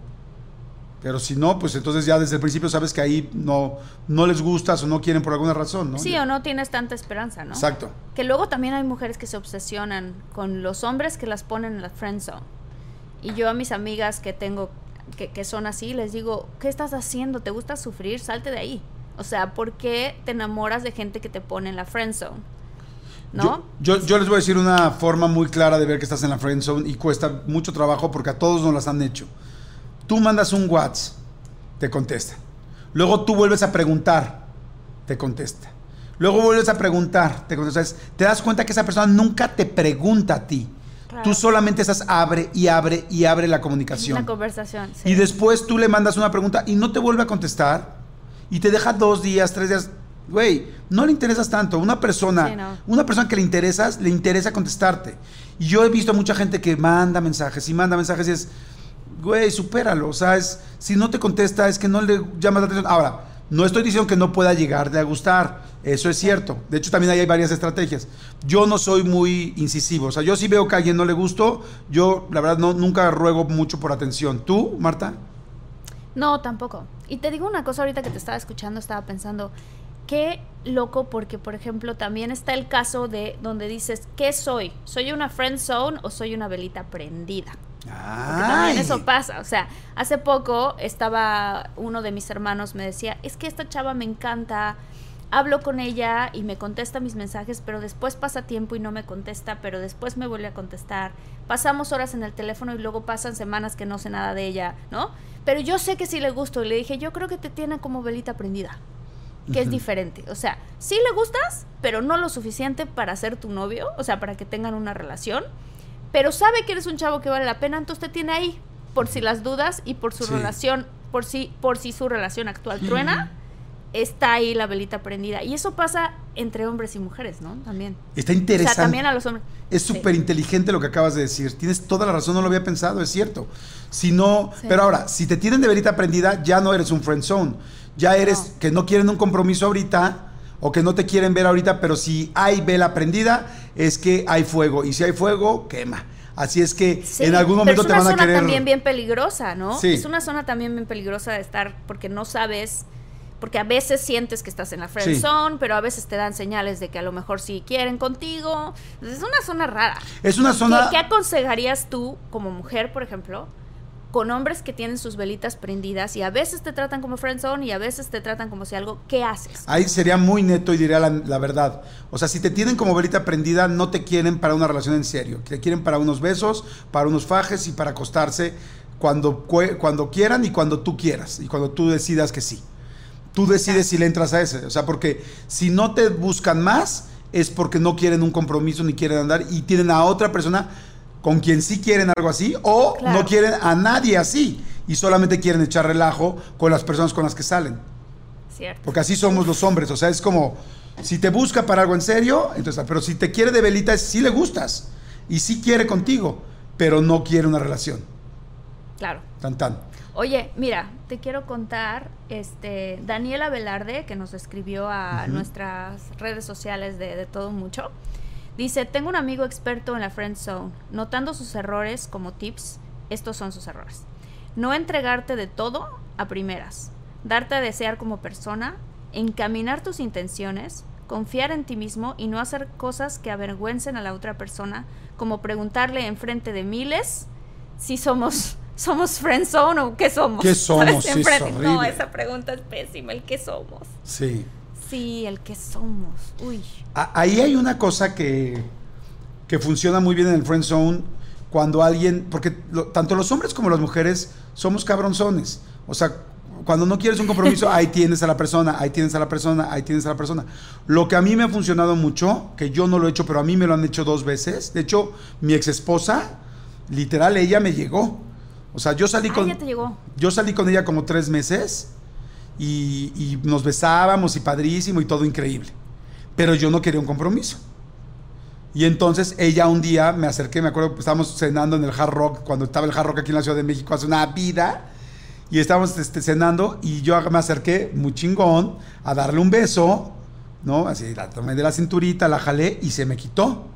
Pero si no, pues entonces ya desde el principio sabes que ahí no, no les gustas o no quieren por alguna razón, ¿no? Sí, ya. O no tienes tanta esperanza, ¿no? Exacto. Que luego también hay mujeres que se obsesionan con los hombres que las ponen en la friend zone. Y yo a mis amigas que tengo, que, que son así, les digo, ¿qué estás haciendo? ¿Te gusta sufrir? Salte de ahí. O sea, ¿por qué te enamoras de gente que te pone en la friend zone? ¿No? Yo, yo, yo les voy a decir una forma muy clara de ver que estás en la friend zone y cuesta mucho trabajo porque a todos nos las han hecho. Tú mandas un WhatsApp, te contesta. Luego tú vuelves a preguntar, te contesta. Luego vuelves a preguntar, te contesta. Te das cuenta que esa persona nunca te pregunta a ti. Claro. Tú solamente estás abre y abre y abre la comunicación. Una conversación, sí. Y después tú le mandas una pregunta y no te vuelve a contestar. Y te deja dos días, tres días. Güey, no le interesas tanto. Una persona, sí, no. una persona que le interesas, le interesa contestarte. Y yo he visto a mucha gente que manda mensajes y manda mensajes y es... Güey, supéralo, o sea, es, si no te contesta es que no le llamas la atención. Ahora, no estoy diciendo que no pueda llegarle a gustar, eso es cierto. De hecho, también hay varias estrategias. Yo no soy muy incisivo, o sea, yo sí veo que a alguien no le gustó, yo la verdad no, nunca ruego mucho por atención. ¿Tú, Marta? No, tampoco. Y te digo una cosa, ahorita que te estaba escuchando, estaba pensando, qué loco, porque por ejemplo también está el caso de donde dices, ¿qué soy? ¿Soy una friend zone o soy una velita prendida? Porque también eso pasa, o sea, hace poco estaba uno de mis hermanos me decía, es que esta chava me encanta, hablo con ella y me contesta mis mensajes, pero después pasa tiempo y no me contesta, pero después me vuelve a contestar, pasamos horas en el teléfono y luego pasan semanas que no sé nada de ella, ¿no? Pero yo sé que sí le gusto y le dije, yo creo que te tiene como velita prendida, que uh-huh. es diferente, o sea, sí le gustas, pero no lo suficiente para ser tu novio, o sea, para que tengan una relación. Pero sabe que eres un chavo que vale la pena, entonces te tiene ahí por si las dudas y por su sí. relación, por si, por si su relación actual truena, está ahí la velita prendida. Y eso pasa entre hombres y mujeres, ¿no? También. Está interesante. O sea, también a los hombres. Es súper sí. inteligente lo que acabas de decir. Tienes toda la razón, no lo había pensado, es cierto. Si no, sí. Pero ahora, si te tienen de velita prendida, ya no eres un friend zone. Ya eres no. que no quieren un compromiso ahorita o que no te quieren ver ahorita, pero si hay vela prendida, es que hay fuego. Y si hay fuego, quema. Así es que sí, en algún momento te van a querer... es una zona también bien peligrosa, ¿no? Sí. Es una zona también bien peligrosa de estar porque no sabes... Porque a veces sientes que estás en la friend zone, sí. pero a veces te dan señales de que a lo mejor sí quieren contigo. Es una zona rara. Es una zona... ¿Qué, qué aconsejarías tú como mujer, por ejemplo, con hombres que tienen sus velitas prendidas y a veces te tratan como friend zone y a veces te tratan como si algo? ¿Qué haces? Ahí sería muy neto y diría la, la verdad. O sea, si te tienen como velita prendida, no te quieren para una relación en serio. Te quieren para unos besos, para unos fajes y para acostarse cuando, cuando quieran y cuando tú quieras y cuando tú decidas que sí. Tú decides si le entras a ese, o sea, porque si no te buscan más, es porque no quieren un compromiso ni quieren andar y tienen a otra persona con quien sí quieren algo así, o claro. no quieren a nadie así y solamente quieren echar relajo con las personas con las que salen. Cierto. Porque así somos los hombres, o sea, es como, si te busca para algo en serio, entonces, pero si te quiere de velita, sí le gustas y sí quiere contigo, pero no quiere una relación. Claro. Tan tan. Oye, mira, te quiero contar, este, Daniela Velarde, que nos escribió a uh-huh. nuestras redes sociales de, de Todo Mucho, dice, tengo un amigo experto en la friend zone, notando sus errores como tips, estos son sus errores. No entregarte de todo a primeras, darte a desear como persona, encaminar tus intenciones, confiar en ti mismo y no hacer cosas que avergüencen a la otra persona, como preguntarle enfrente de miles si somos... ¿Somos friend zone o qué somos? ¿Qué somos? Sí, es horrible. No, esa pregunta es pésima, el qué somos. Sí. Sí, el qué somos. Uy. Ahí hay una cosa que, que funciona muy bien en el friend zone cuando alguien, porque lo, tanto los hombres como las mujeres somos cabronzones. O sea, cuando no quieres un compromiso, ahí tienes a la persona, ahí tienes a la persona, ahí tienes a la persona. Lo que a mí me ha funcionado mucho, que yo no lo he hecho, pero a mí me lo han hecho dos veces. De hecho, mi ex esposa, literal, ella me llegó. O sea, yo salí ah, con ya te llegó. yo salí con ella como tres meses y, y nos besábamos y padrísimo y todo increíble. Pero yo no quería un compromiso. Y entonces ella un día me acerqué, me acuerdo que estábamos cenando en el Hard Rock, cuando estaba el Hard Rock aquí en la Ciudad de México hace una vida, y estábamos este, cenando y yo me acerqué muy chingón a darle un beso, ¿no? Así la tomé de la cinturita, la jalé y se me quitó.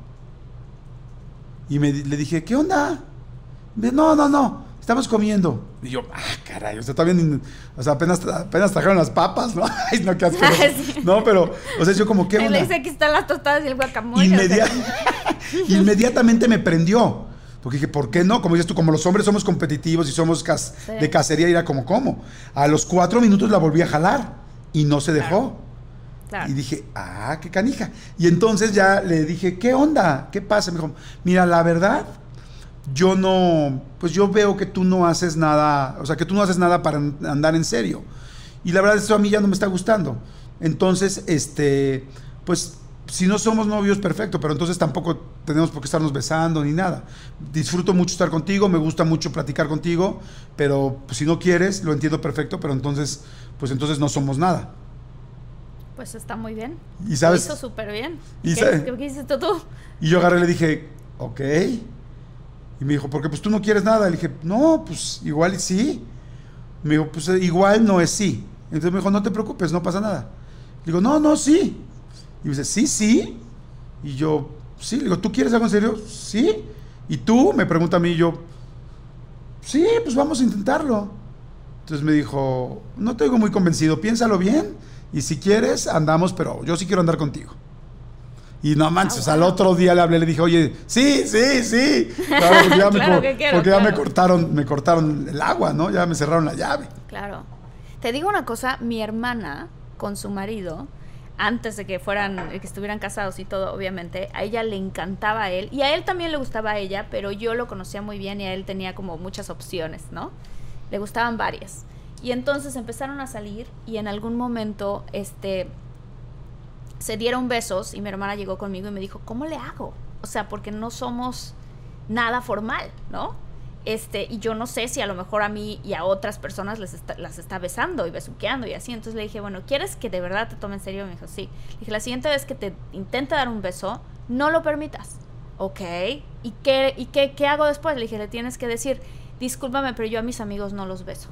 Y me, le dije, ¿qué onda? Me, no, no, no. Estamos comiendo. Y yo, ah, caray, o sea, todavía ni, o sea, apenas, apenas trajeron las papas, ¿no? Ay, no, qué asco. Sí. No, pero, o sea, yo como, ¿qué onda? Le dice, aquí están las tostadas y el guacamole. Inmedia- Inmediatamente me prendió. Porque dije, ¿por qué no? Como dices tú, como los hombres somos competitivos y somos cas- sí. de cacería, y era como, ¿cómo? A los cuatro minutos la volví a jalar y no se dejó. Claro. Claro. Y dije, ah, qué canija. Y entonces ya le dije, ¿qué onda? ¿Qué pasa? Me dijo, mira, la verdad... yo no, pues yo veo que tú no haces nada, o sea, que tú no haces nada para andar en serio. Y la verdad, eso a mí ya no me está gustando. Entonces, este, pues, si no somos novios, perfecto, pero entonces tampoco tenemos por qué estarnos besando ni nada. Disfruto mucho estar contigo, me gusta mucho platicar contigo, pero pues, si no quieres, lo entiendo perfecto, pero entonces, pues entonces no somos nada. Pues está muy bien. Y sabes. Lo hizo súper bien. Y ¿Qué, sabes, ¿Qué, ¿Qué hiciste tú? Y yo agarré y le dije, ok. Y me dijo, porque pues tú no quieres nada. Le dije, no, pues igual y sí. Me dijo, pues igual no es sí. Entonces me dijo, no te preocupes, no pasa nada. Le digo, no, no, sí. Y me dice, sí, sí. Y yo, sí. Le digo, ¿tú quieres algo en serio? Sí. Y tú, me pregunta a mí, y yo, sí, pues vamos a intentarlo. Entonces me dijo, no te oigo muy convencido, piénsalo bien. Y si quieres, andamos, pero yo sí quiero andar contigo. Y no manches, ah, bueno. Al otro día le hablé, le dije, oye, sí, sí, sí. Claro, porque ya, claro me, quiero, porque claro. ya me cortaron, me cortaron el agua, ¿no? Ya me cerraron la llave. Claro. Te digo una cosa, mi hermana con su marido, antes de que fueran, que estuvieran casados y todo, obviamente, a ella le encantaba a él, y a él también le gustaba a ella, pero yo lo conocía muy bien y a él tenía como muchas opciones, ¿no? Le gustaban varias. Y entonces empezaron a salir y en algún momento, este... se dieron besos y mi hermana llegó conmigo y me dijo, ¿cómo le hago? O sea, porque no somos nada formal, ¿no? Este, y yo no sé si a lo mejor a mí y a otras personas les está, las está besando y besuqueando y así. Entonces le dije, bueno, ¿quieres que de verdad te tome en serio? Me dijo, sí. Le dije, la siguiente vez que te intente dar un beso, no lo permitas. Ok. ¿Y qué, y qué, qué hago después? Le dije, le tienes que decir, discúlpame, pero yo a mis amigos no los beso.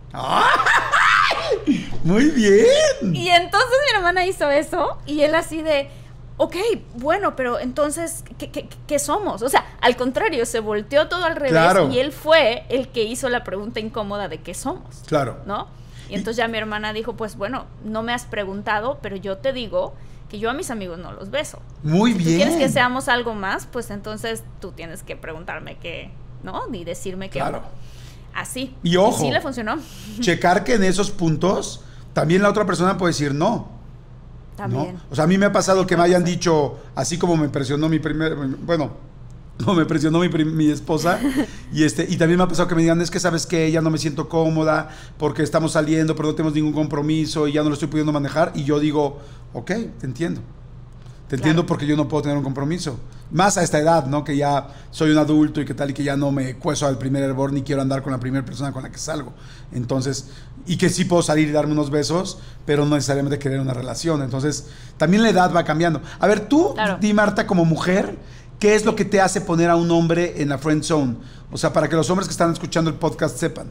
¡Ay! Muy bien. Y entonces mi hermana hizo eso y él así de... Ok, bueno, pero entonces, ¿qué, qué, qué somos? O sea, al contrario, se volteó todo al revés claro. Y él fue el que hizo la pregunta incómoda de qué somos. Claro. ¿No? Y entonces ya mi hermana dijo, pues bueno, no me has preguntado, pero yo te digo que yo a mis amigos no los beso. Muy si bien. Si quieres que seamos algo más, pues entonces tú tienes que preguntarme qué, ¿no? Y decirme qué. Claro. Así. Y ojo. Y sí le funcionó. Checar que en esos puntos también la otra persona puede decir no. También. ¿No? O sea, a mí me ha pasado que me hayan dicho, así como me presionó mi primer, bueno, no me presionó mi, mi esposa, y este y también me ha pasado que me digan, es que sabes que ella no me siento cómoda porque estamos saliendo, pero no tenemos ningún compromiso y ya no lo estoy pudiendo manejar, y yo digo, ok, te entiendo. Te entiendo claro. Porque yo no puedo tener un compromiso. Más a esta edad, ¿no? Que ya soy un adulto y que tal, y que ya no me cueso al primer hervor ni quiero andar con la primera persona con la que salgo. Entonces, y que sí puedo salir y darme unos besos, pero no necesariamente querer una relación. Entonces, también la edad va cambiando. A ver, tú, claro. Di, Marta, como mujer, ¿qué es lo que te hace poner a un hombre en la friend zone? O sea, para que los hombres que están escuchando el podcast sepan.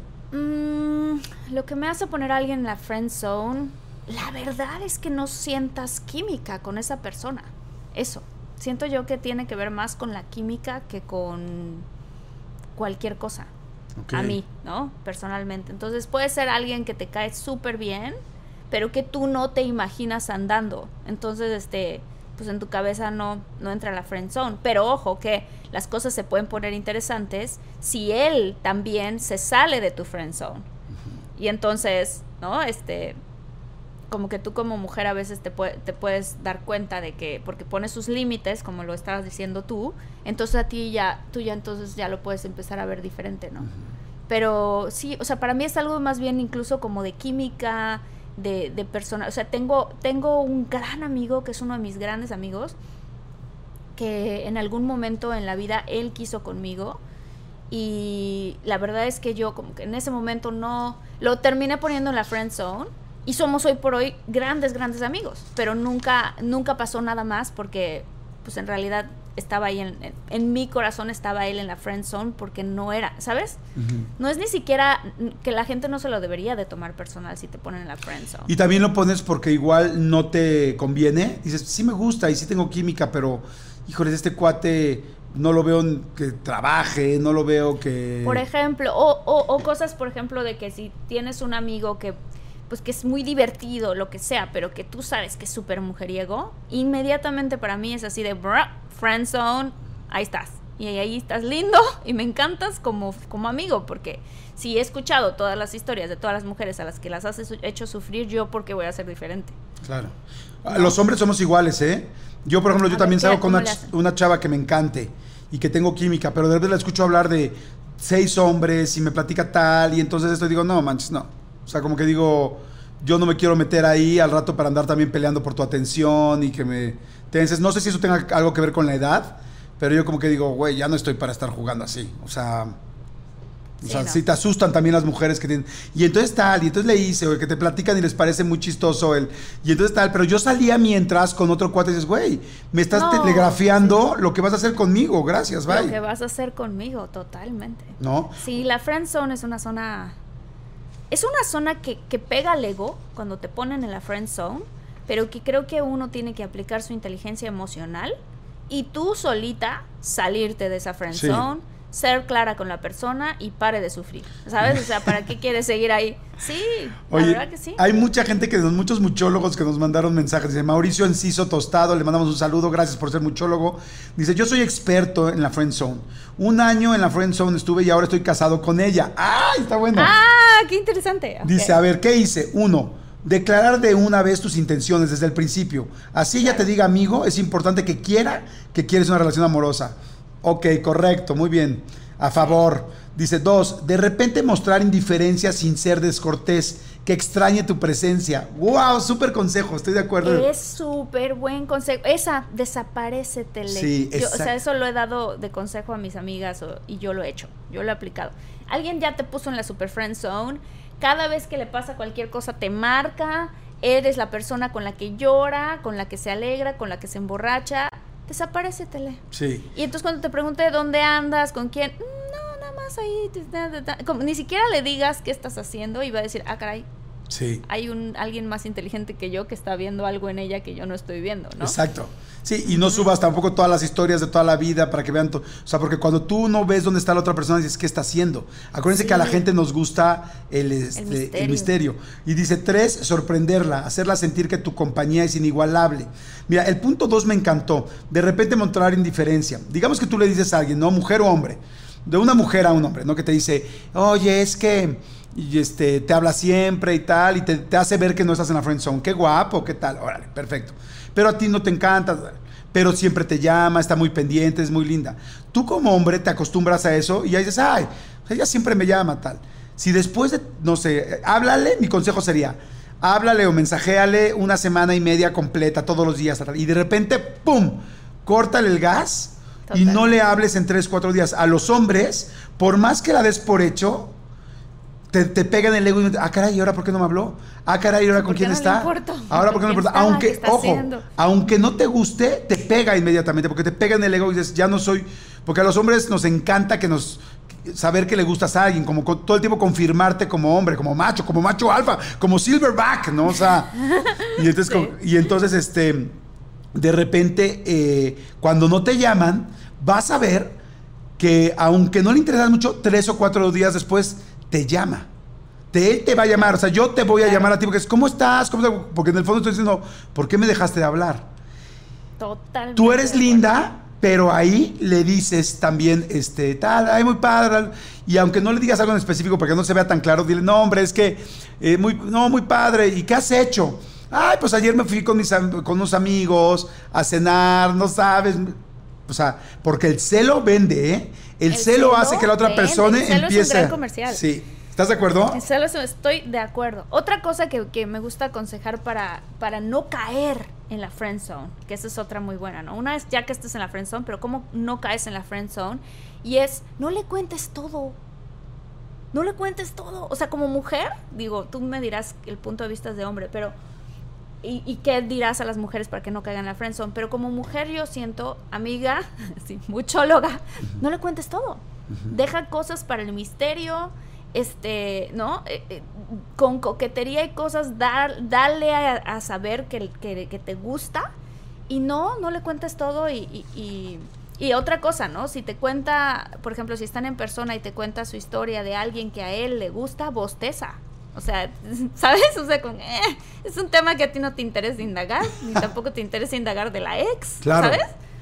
Mm, lo que me hace poner a alguien en la friend zone... La verdad es que no sientas química con esa persona. Eso. Siento yo que tiene que ver más con la química que con cualquier cosa. Okay. A mí, ¿no? Personalmente. Entonces puede ser alguien que te cae súper bien, pero que tú no te imaginas andando. Entonces, este, pues en tu cabeza no, no entra la friend zone. Pero ojo que las cosas se pueden poner interesantes si él también se sale de tu friend zone. Uh-huh. Y entonces, ¿no? Este... como que tú como mujer a veces te, puede, te puedes dar cuenta de que, porque pones sus límites, como lo estabas diciendo tú, entonces a ti ya, tú ya entonces ya lo puedes empezar a ver diferente, ¿no? Uh-huh. Pero sí, o sea, para mí es algo más bien incluso como de química, de, de persona, o sea, tengo, tengo un gran amigo que es uno de mis grandes amigos, que en algún momento en la vida él quiso conmigo, y la verdad es que yo como que en ese momento no, lo terminé poniendo en la friend zone, y somos hoy por hoy grandes, grandes amigos, pero nunca, nunca pasó nada más porque, pues en realidad estaba ahí, en, en, en mi corazón estaba él en la friend zone porque no era, ¿sabes? Uh-huh. No es ni siquiera, que la gente no se lo debería de tomar personal si te ponen en la friend zone. Y también lo pones porque igual no te conviene, dices, sí me gusta y sí tengo química, pero, híjole, este cuate... no lo veo que trabaje, no lo veo que... Por ejemplo, o, o, o cosas, por ejemplo, de que si tienes un amigo que... pues que es muy divertido, lo que sea, pero que tú sabes que es súper mujeriego, inmediatamente para mí es así de friend zone, ahí estás, y ahí estás lindo, y me encantas como, como amigo, porque si he escuchado todas las historias de todas las mujeres a las que las has hecho sufrir, yo ¿por qué voy a ser diferente? Claro. ¿No? Los hombres somos iguales, ¿eh? Yo, por ejemplo, yo a también salgo con una, una chava que me encante, y que tengo química, pero de repente la escucho hablar de seis hombres, y me platica tal, y entonces esto digo, no, manches, no. O sea, como que digo, yo no me quiero meter ahí al rato para andar también peleando por tu atención y que me tenses. No sé si eso tenga algo que ver con la edad, pero yo como que digo, güey, ya no estoy para estar jugando así. O sea, o sí, sea no. Si te asustan también las mujeres que tienen... Y entonces tal, y entonces le hice, güey, que te platican y les parece muy chistoso el... Y entonces tal, pero yo salía mientras con otro cuate y dices, güey, me estás no, telegrafiando sí. Lo que vas a hacer conmigo, gracias, bye. Lo que vas a hacer conmigo, totalmente. ¿No? Sí, la friend zone es una zona... Es una zona que, que pega al ego cuando te ponen en la friend zone, pero que creo que uno tiene que aplicar su inteligencia emocional y tú solita salirte de esa friend sí. zone, ser clara con la persona y pare de sufrir, ¿sabes? O sea, ¿para qué quieres seguir ahí? Sí, Oye, la verdad que sí. Hay mucha gente, que muchos muchólogos que nos mandaron mensajes. Dice, Mauricio Enciso Tostado, le mandamos un saludo, gracias por ser muchólogo. Dice, yo soy experto en la friend zone. Un año en la friend zone estuve y ahora estoy casado con ella. ¡Ay, está bueno! ¡Ah, qué interesante! Okay. Dice, a ver, ¿qué hice? Uno, declarar de una vez tus intenciones desde el principio. Así ella te diga, amigo, es importante que quiera que quieres una relación amorosa. Ok, correcto, muy bien. A favor. Dice, dos, de repente mostrar indiferencia sin ser descortés. que extrañe tu presencia. ¡Wow! Súper consejo, estoy de acuerdo. Es súper buen consejo. Esa, desaparécetele. Sí, yo, o sea, eso lo he dado de consejo a mis amigas o, y yo lo he hecho, yo lo he aplicado. Alguien ya te puso en la super friend zone, cada vez que le pasa cualquier cosa te marca, eres la persona con la que llora, con la que se alegra, con la que se emborracha, desaparécetele. Sí. Y entonces cuando te pregunte dónde andas, con quién, no, nada más ahí, como, ni siquiera le digas qué estás haciendo y va a decir, ah, caray. Sí. Hay un alguien más inteligente que yo que está viendo algo en ella que yo no estoy viendo, ¿no? Exacto. Sí, y no subas tampoco todas las historias de toda la vida para que vean, to- o sea, porque cuando tú no ves dónde está la otra persona, dices, ¿qué está haciendo? Acuérdense Sí. que a la gente nos gusta el, este, El el, misterio. misterio. Y dice, tres, sorprenderla, hacerla sentir que tu compañía es inigualable. Mira, el punto dos me encantó, de repente mostrar indiferencia. Digamos que tú le dices a alguien, ¿no? Mujer o hombre, de una mujer a un hombre, ¿no? Que te dice, oye, es que... y este, te habla siempre y tal, y te, te hace ver que no estás en la friend zone. Qué guapo, qué tal, órale, perfecto. Pero a ti no te encanta, pero siempre te llama, está muy pendiente, es muy linda. Tú como hombre te acostumbras a eso y ya dices, ay, ella siempre me llama, tal. Si después de, no sé, háblale, mi consejo sería, háblale o mensajéale una semana y media completa, todos los días, tal, y de repente, ¡pum!, córtale el gas. Total. Y no le hables en tres, cuatro días. A los hombres, por más que la des por hecho, Te, te pegan el ego y ah, caray, ¿y ahora por qué no me habló? Ah, caray, ¿y ahora con quién no está? Ahora por qué no le importa. Aunque, ojo, haciendo? aunque no te guste, te pega inmediatamente, porque te pega en el ego y dices, ya no soy. Porque a los hombres nos encanta que nos. Saber que le gustas a alguien, como todo el tiempo confirmarte como hombre, como macho, como macho alfa, como silverback, ¿no? O sea. Y entonces, sí. como, y entonces este. De repente, eh, cuando no te llaman, vas a ver que, aunque no le interesas mucho, tres o cuatro días después te llama. Te, él te va a llamar. O sea, yo te voy a llamar a ti porque es, ¿cómo estás? ¿Cómo estás? Porque en el fondo estoy diciendo, ¿por qué me dejaste de hablar? Totalmente. Tú eres linda, pero ahí le dices también, este, tal, ay, muy padre. Y aunque no le digas algo en específico para que no se vea tan claro, dile, no, hombre, es que, eh, muy, no, muy padre. ¿Y qué has hecho? Ay, pues ayer me fui con, mis, con unos amigos a cenar, no sabes. O sea, porque el celo vende, ¿eh? El, el celo, celo hace que la otra vende. persona el celo empiece. Es un gran comercial. Sí. ¿Estás de acuerdo? El celo es, estoy de acuerdo. Otra cosa que, que me gusta aconsejar para, para no caer en la friend zone, que esa es otra muy buena, ¿no? Una es ya que estés en la friend zone, pero cómo no caes en la friend zone, y es, no le cuentes todo. No le cuentes todo. O sea, como mujer, digo, tú me dirás el punto de vista de hombre, pero Y, y qué dirás a las mujeres para que no caigan en la friendzone, pero como mujer yo siento, amiga, sí, muchóloga, uh-huh. no le cuentes todo, uh-huh. deja cosas para el misterio, este, ¿no? Eh, eh, con coquetería y cosas, dar, dale a, a saber que, que, que te gusta, y no, no le cuentes todo, y, y, y, y otra cosa, ¿no? Si te cuenta, por ejemplo, si están en persona y te cuenta su historia de alguien que a él le gusta, bosteza. O sea, ¿sabes? O sea, con, eh, es un tema que a ti no te interesa indagar, ni tampoco te interesa indagar de la ex, claro. ¿sabes?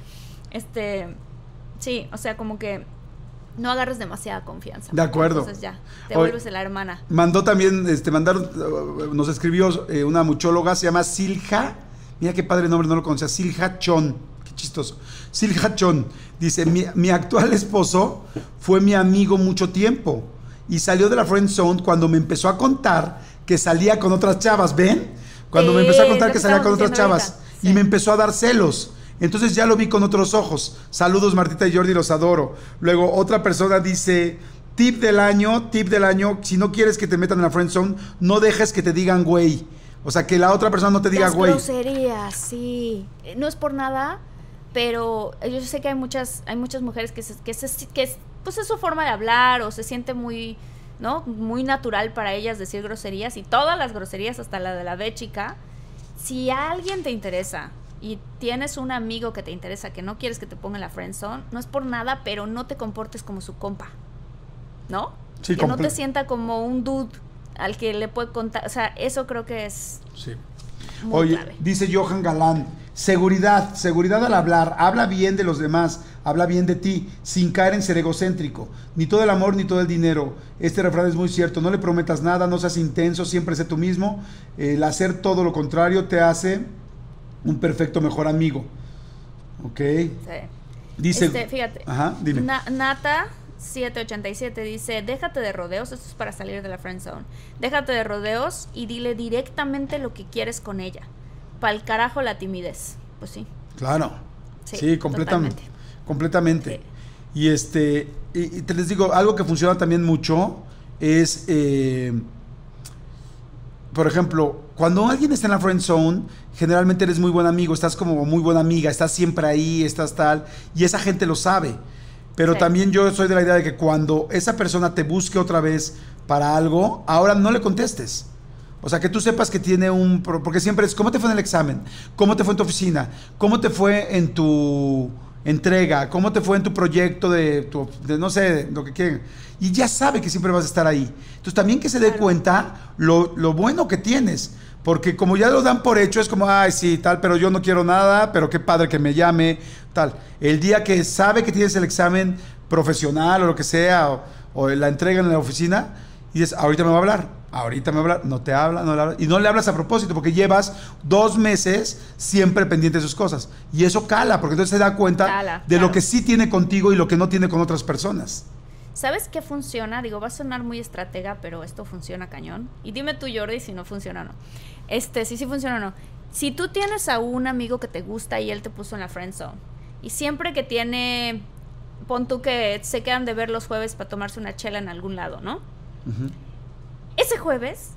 Este, sí, o sea, como que no agarres demasiada confianza. De acuerdo. Entonces ya, te Oye, vuelves la hermana. Mandó también, este, mandaron, nos escribió eh, una muchóloga, se llama Silja, mira qué padre nombre, no lo conocía, Silja Chon, qué chistoso. Silja Chon, dice, mi, mi actual esposo fue mi amigo mucho tiempo. Y salió de la friend zone cuando me empezó a contar que salía con otras chavas, ¿ven? Cuando sí, me empezó a contar que salía con otras chavas sí. y me empezó a dar celos. Entonces ya lo vi con otros ojos. Saludos Martita y Jordi, los adoro. Luego otra persona dice, tip del año, tip del año, si no quieres que te metan en la friend zone, no dejes que te digan güey. O sea, que la otra persona no te diga güey. Las groserías, sí. No es por nada, pero yo sé que hay muchas, hay muchas mujeres que se, que se, que pues es su forma de hablar o se siente muy, ¿no? Muy natural para ellas decir groserías, y todas las groserías, hasta la de la B chica. Si a alguien te interesa y tienes un amigo que te interesa, que no quieres que te ponga en la friendzone, no es por nada, pero no te comportes como su compa, ¿no? Sí, que no te sienta como un dude al que le puede contar, o sea, eso creo que es sí. muy Oye, clave. Dice Johan Galán, seguridad, seguridad al hablar, habla bien de los demás, habla bien de ti, sin caer en ser egocéntrico, ni todo el amor ni todo el dinero. Este refrán es muy cierto, no le prometas nada, no seas intenso, siempre sé tú mismo. El hacer todo lo contrario te hace un perfecto mejor amigo. Ok. Sí. Dice, este, fíjate, ajá, dime. Na, Nata siete ochenta y siete dice, déjate de rodeos, esto es para salir de la friend zone. Déjate de rodeos y dile directamente lo que quieres con ella. Pa'l carajo la timidez. Pues sí. Claro. Sí, Sí, completamente. totalmente. Completamente. Sí. Y este, y, y te les digo, algo que funciona también mucho es, eh, por ejemplo, cuando alguien está en la friend zone, generalmente eres muy buen amigo, estás como muy buena amiga, estás siempre ahí, estás tal, y esa gente lo sabe. Pero Sí. también yo soy de la idea de que cuando esa persona te busque otra vez para algo, ahora no le contestes. O sea, que tú sepas que tiene un... Porque siempre es, ¿cómo te fue en el examen? ¿Cómo te fue en tu oficina? ¿Cómo te fue en tu entrega? ¿Cómo te fue en tu proyecto de, tu, de no sé, lo que quieran? Y ya sabe que siempre vas a estar ahí. Entonces, también que se dé Claro. cuenta lo, lo bueno que tienes. Porque como ya lo dan por hecho, es como, ay, sí, tal, pero yo no quiero nada, pero qué padre que me llame, tal. El día que sabe que tienes el examen profesional o lo que sea, o, o la entrega en la oficina, y dices, ahorita me va a hablar, ahorita me va a hablar, no te habla, no le habla, y no le hablas a propósito, porque llevas dos meses siempre pendiente de sus cosas. Y eso cala, porque entonces se da cuenta Cala, de claro. lo que sí tiene contigo y lo que no tiene con otras personas. ¿Sabes qué funciona? Digo, va a sonar muy estratega, pero esto funciona cañón. Y dime tú, Jordi, si no funciona o no. Este, si sí funciona o no. Si tú tienes a un amigo que te gusta y él te puso en la friend zone, y siempre que tiene, pon tú que se quedan de ver los jueves para tomarse una chela en algún lado, ¿no? Uh-huh. Ese jueves,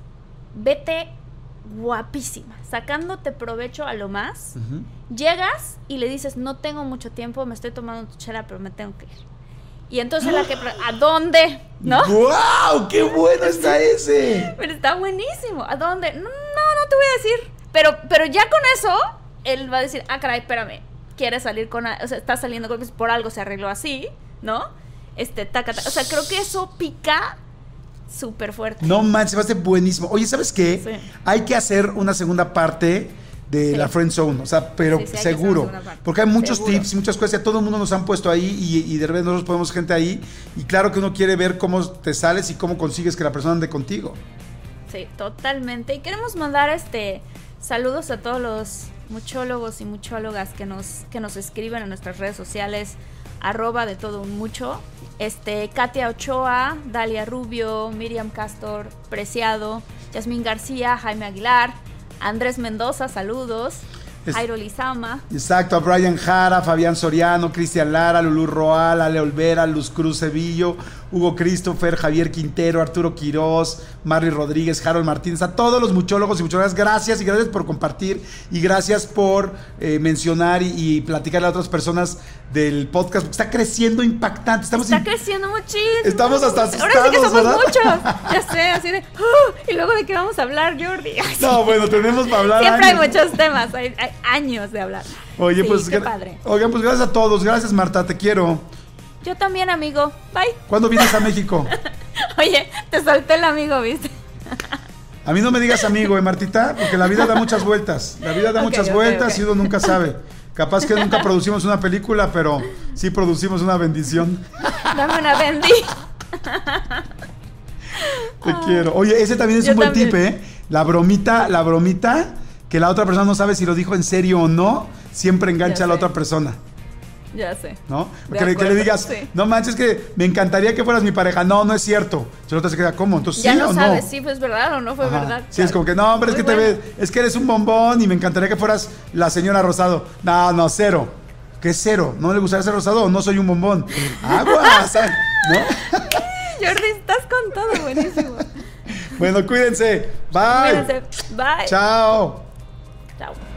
vete guapísima, sacándote provecho a lo más. Uh-huh. Llegas y le dices, no tengo mucho tiempo, me estoy tomando tu chela, pero me tengo que ir. Y entonces la que... ¿A dónde? ¿No? ¡Guau! ¡Qué bueno está ese! Pero está buenísimo. ¿A dónde? No, no, no te voy a decir. Pero, pero ya con eso, él va a decir, ah, caray, espérame. Quieres salir con... O sea, está saliendo con... Por algo se arregló así, ¿no? Este, taca, taca. O sea, creo que eso pica súper fuerte. No manches, va a ser buenísimo. Oye, ¿sabes qué? Sí. Hay que hacer una segunda parte de Sí. la friend zone, o sea, pero Sí, sí, hay que seguro, hacer una segunda parte. porque hay muchos Seguro. tips y muchas cosas, y todo el mundo nos han puesto ahí y, y de repente nosotros ponemos gente ahí y claro que uno quiere ver cómo te sales y cómo consigues que la persona ande contigo. Sí, totalmente. Y queremos mandar este saludos a todos los muchólogos y muchólogas que nos, que nos escriben en nuestras redes sociales, arroba de todo un mucho. Este, Katia Ochoa, Dalia Rubio, Miriam Castor, Preciado, Yasmín García, Jaime Aguilar, Andrés Mendoza, saludos. Es- Jairo Lizama. Exacto, a Brian Jara, Fabián Soriano, Cristian Lara, Lulú Roal, Ale Olvera, Luz Cruz Sevillo, Hugo Christopher, Javier Quintero, Arturo Quirós, Marly Rodríguez, Harold Martínez, a todos los muchólogos y muchólogas, gracias y gracias por compartir y gracias por eh, mencionar y, y platicarle a otras personas del podcast, porque está creciendo impactante. Estamos Está in- creciendo muchísimo. Estamos hasta Ahora sí que asustados, somos ¿verdad? muchos. Ya sé, así de... "Uh", y luego de qué vamos a hablar, Jordi. No, bueno, tenemos para hablar. Siempre hay años. muchos temas, hay, hay años de hablar. Oye, Sí, pues, qué gra- padre. oigan, pues gracias a todos, gracias Marta, te quiero. Yo también, amigo. Bye. ¿Cuándo vienes a México? Oye, te solté el amigo, ¿viste? A mí no me digas amigo, ¿eh, Martita? Porque la vida da muchas vueltas. La vida da Ok, muchas ok, vueltas ok. y uno nunca sabe. Capaz que nunca producimos una película, pero sí producimos una bendición. Dame una bendi. Te quiero. Oye, ese también es Yo un buen también. tip, ¿eh? La bromita, la bromita, que la otra persona no sabe si lo dijo en serio o no, siempre engancha Ya a la sé. otra persona, Ya sé. ¿no? De Que le, que le acuerdo, digas, sí. no manches, que me encantaría que fueras mi pareja. No, no es cierto. Si la otra se queda, ¿cómo? Entonces, Ya ¿sí no o sabes no? si fue verdad o no fue Ajá. verdad. Sí, es como que no, hombre, es Muy que te bueno. ves, es que eres un bombón y me encantaría que fueras la señora Rosado. No, no, cero. ¿Qué es cero? ¿No le gustaría ser rosado o no soy un bombón? Aguas, ¿no? Jordi, estás con todo, buenísimo. Bueno, cuídense. Bye. Cuídense. Bye. Chao. Chao.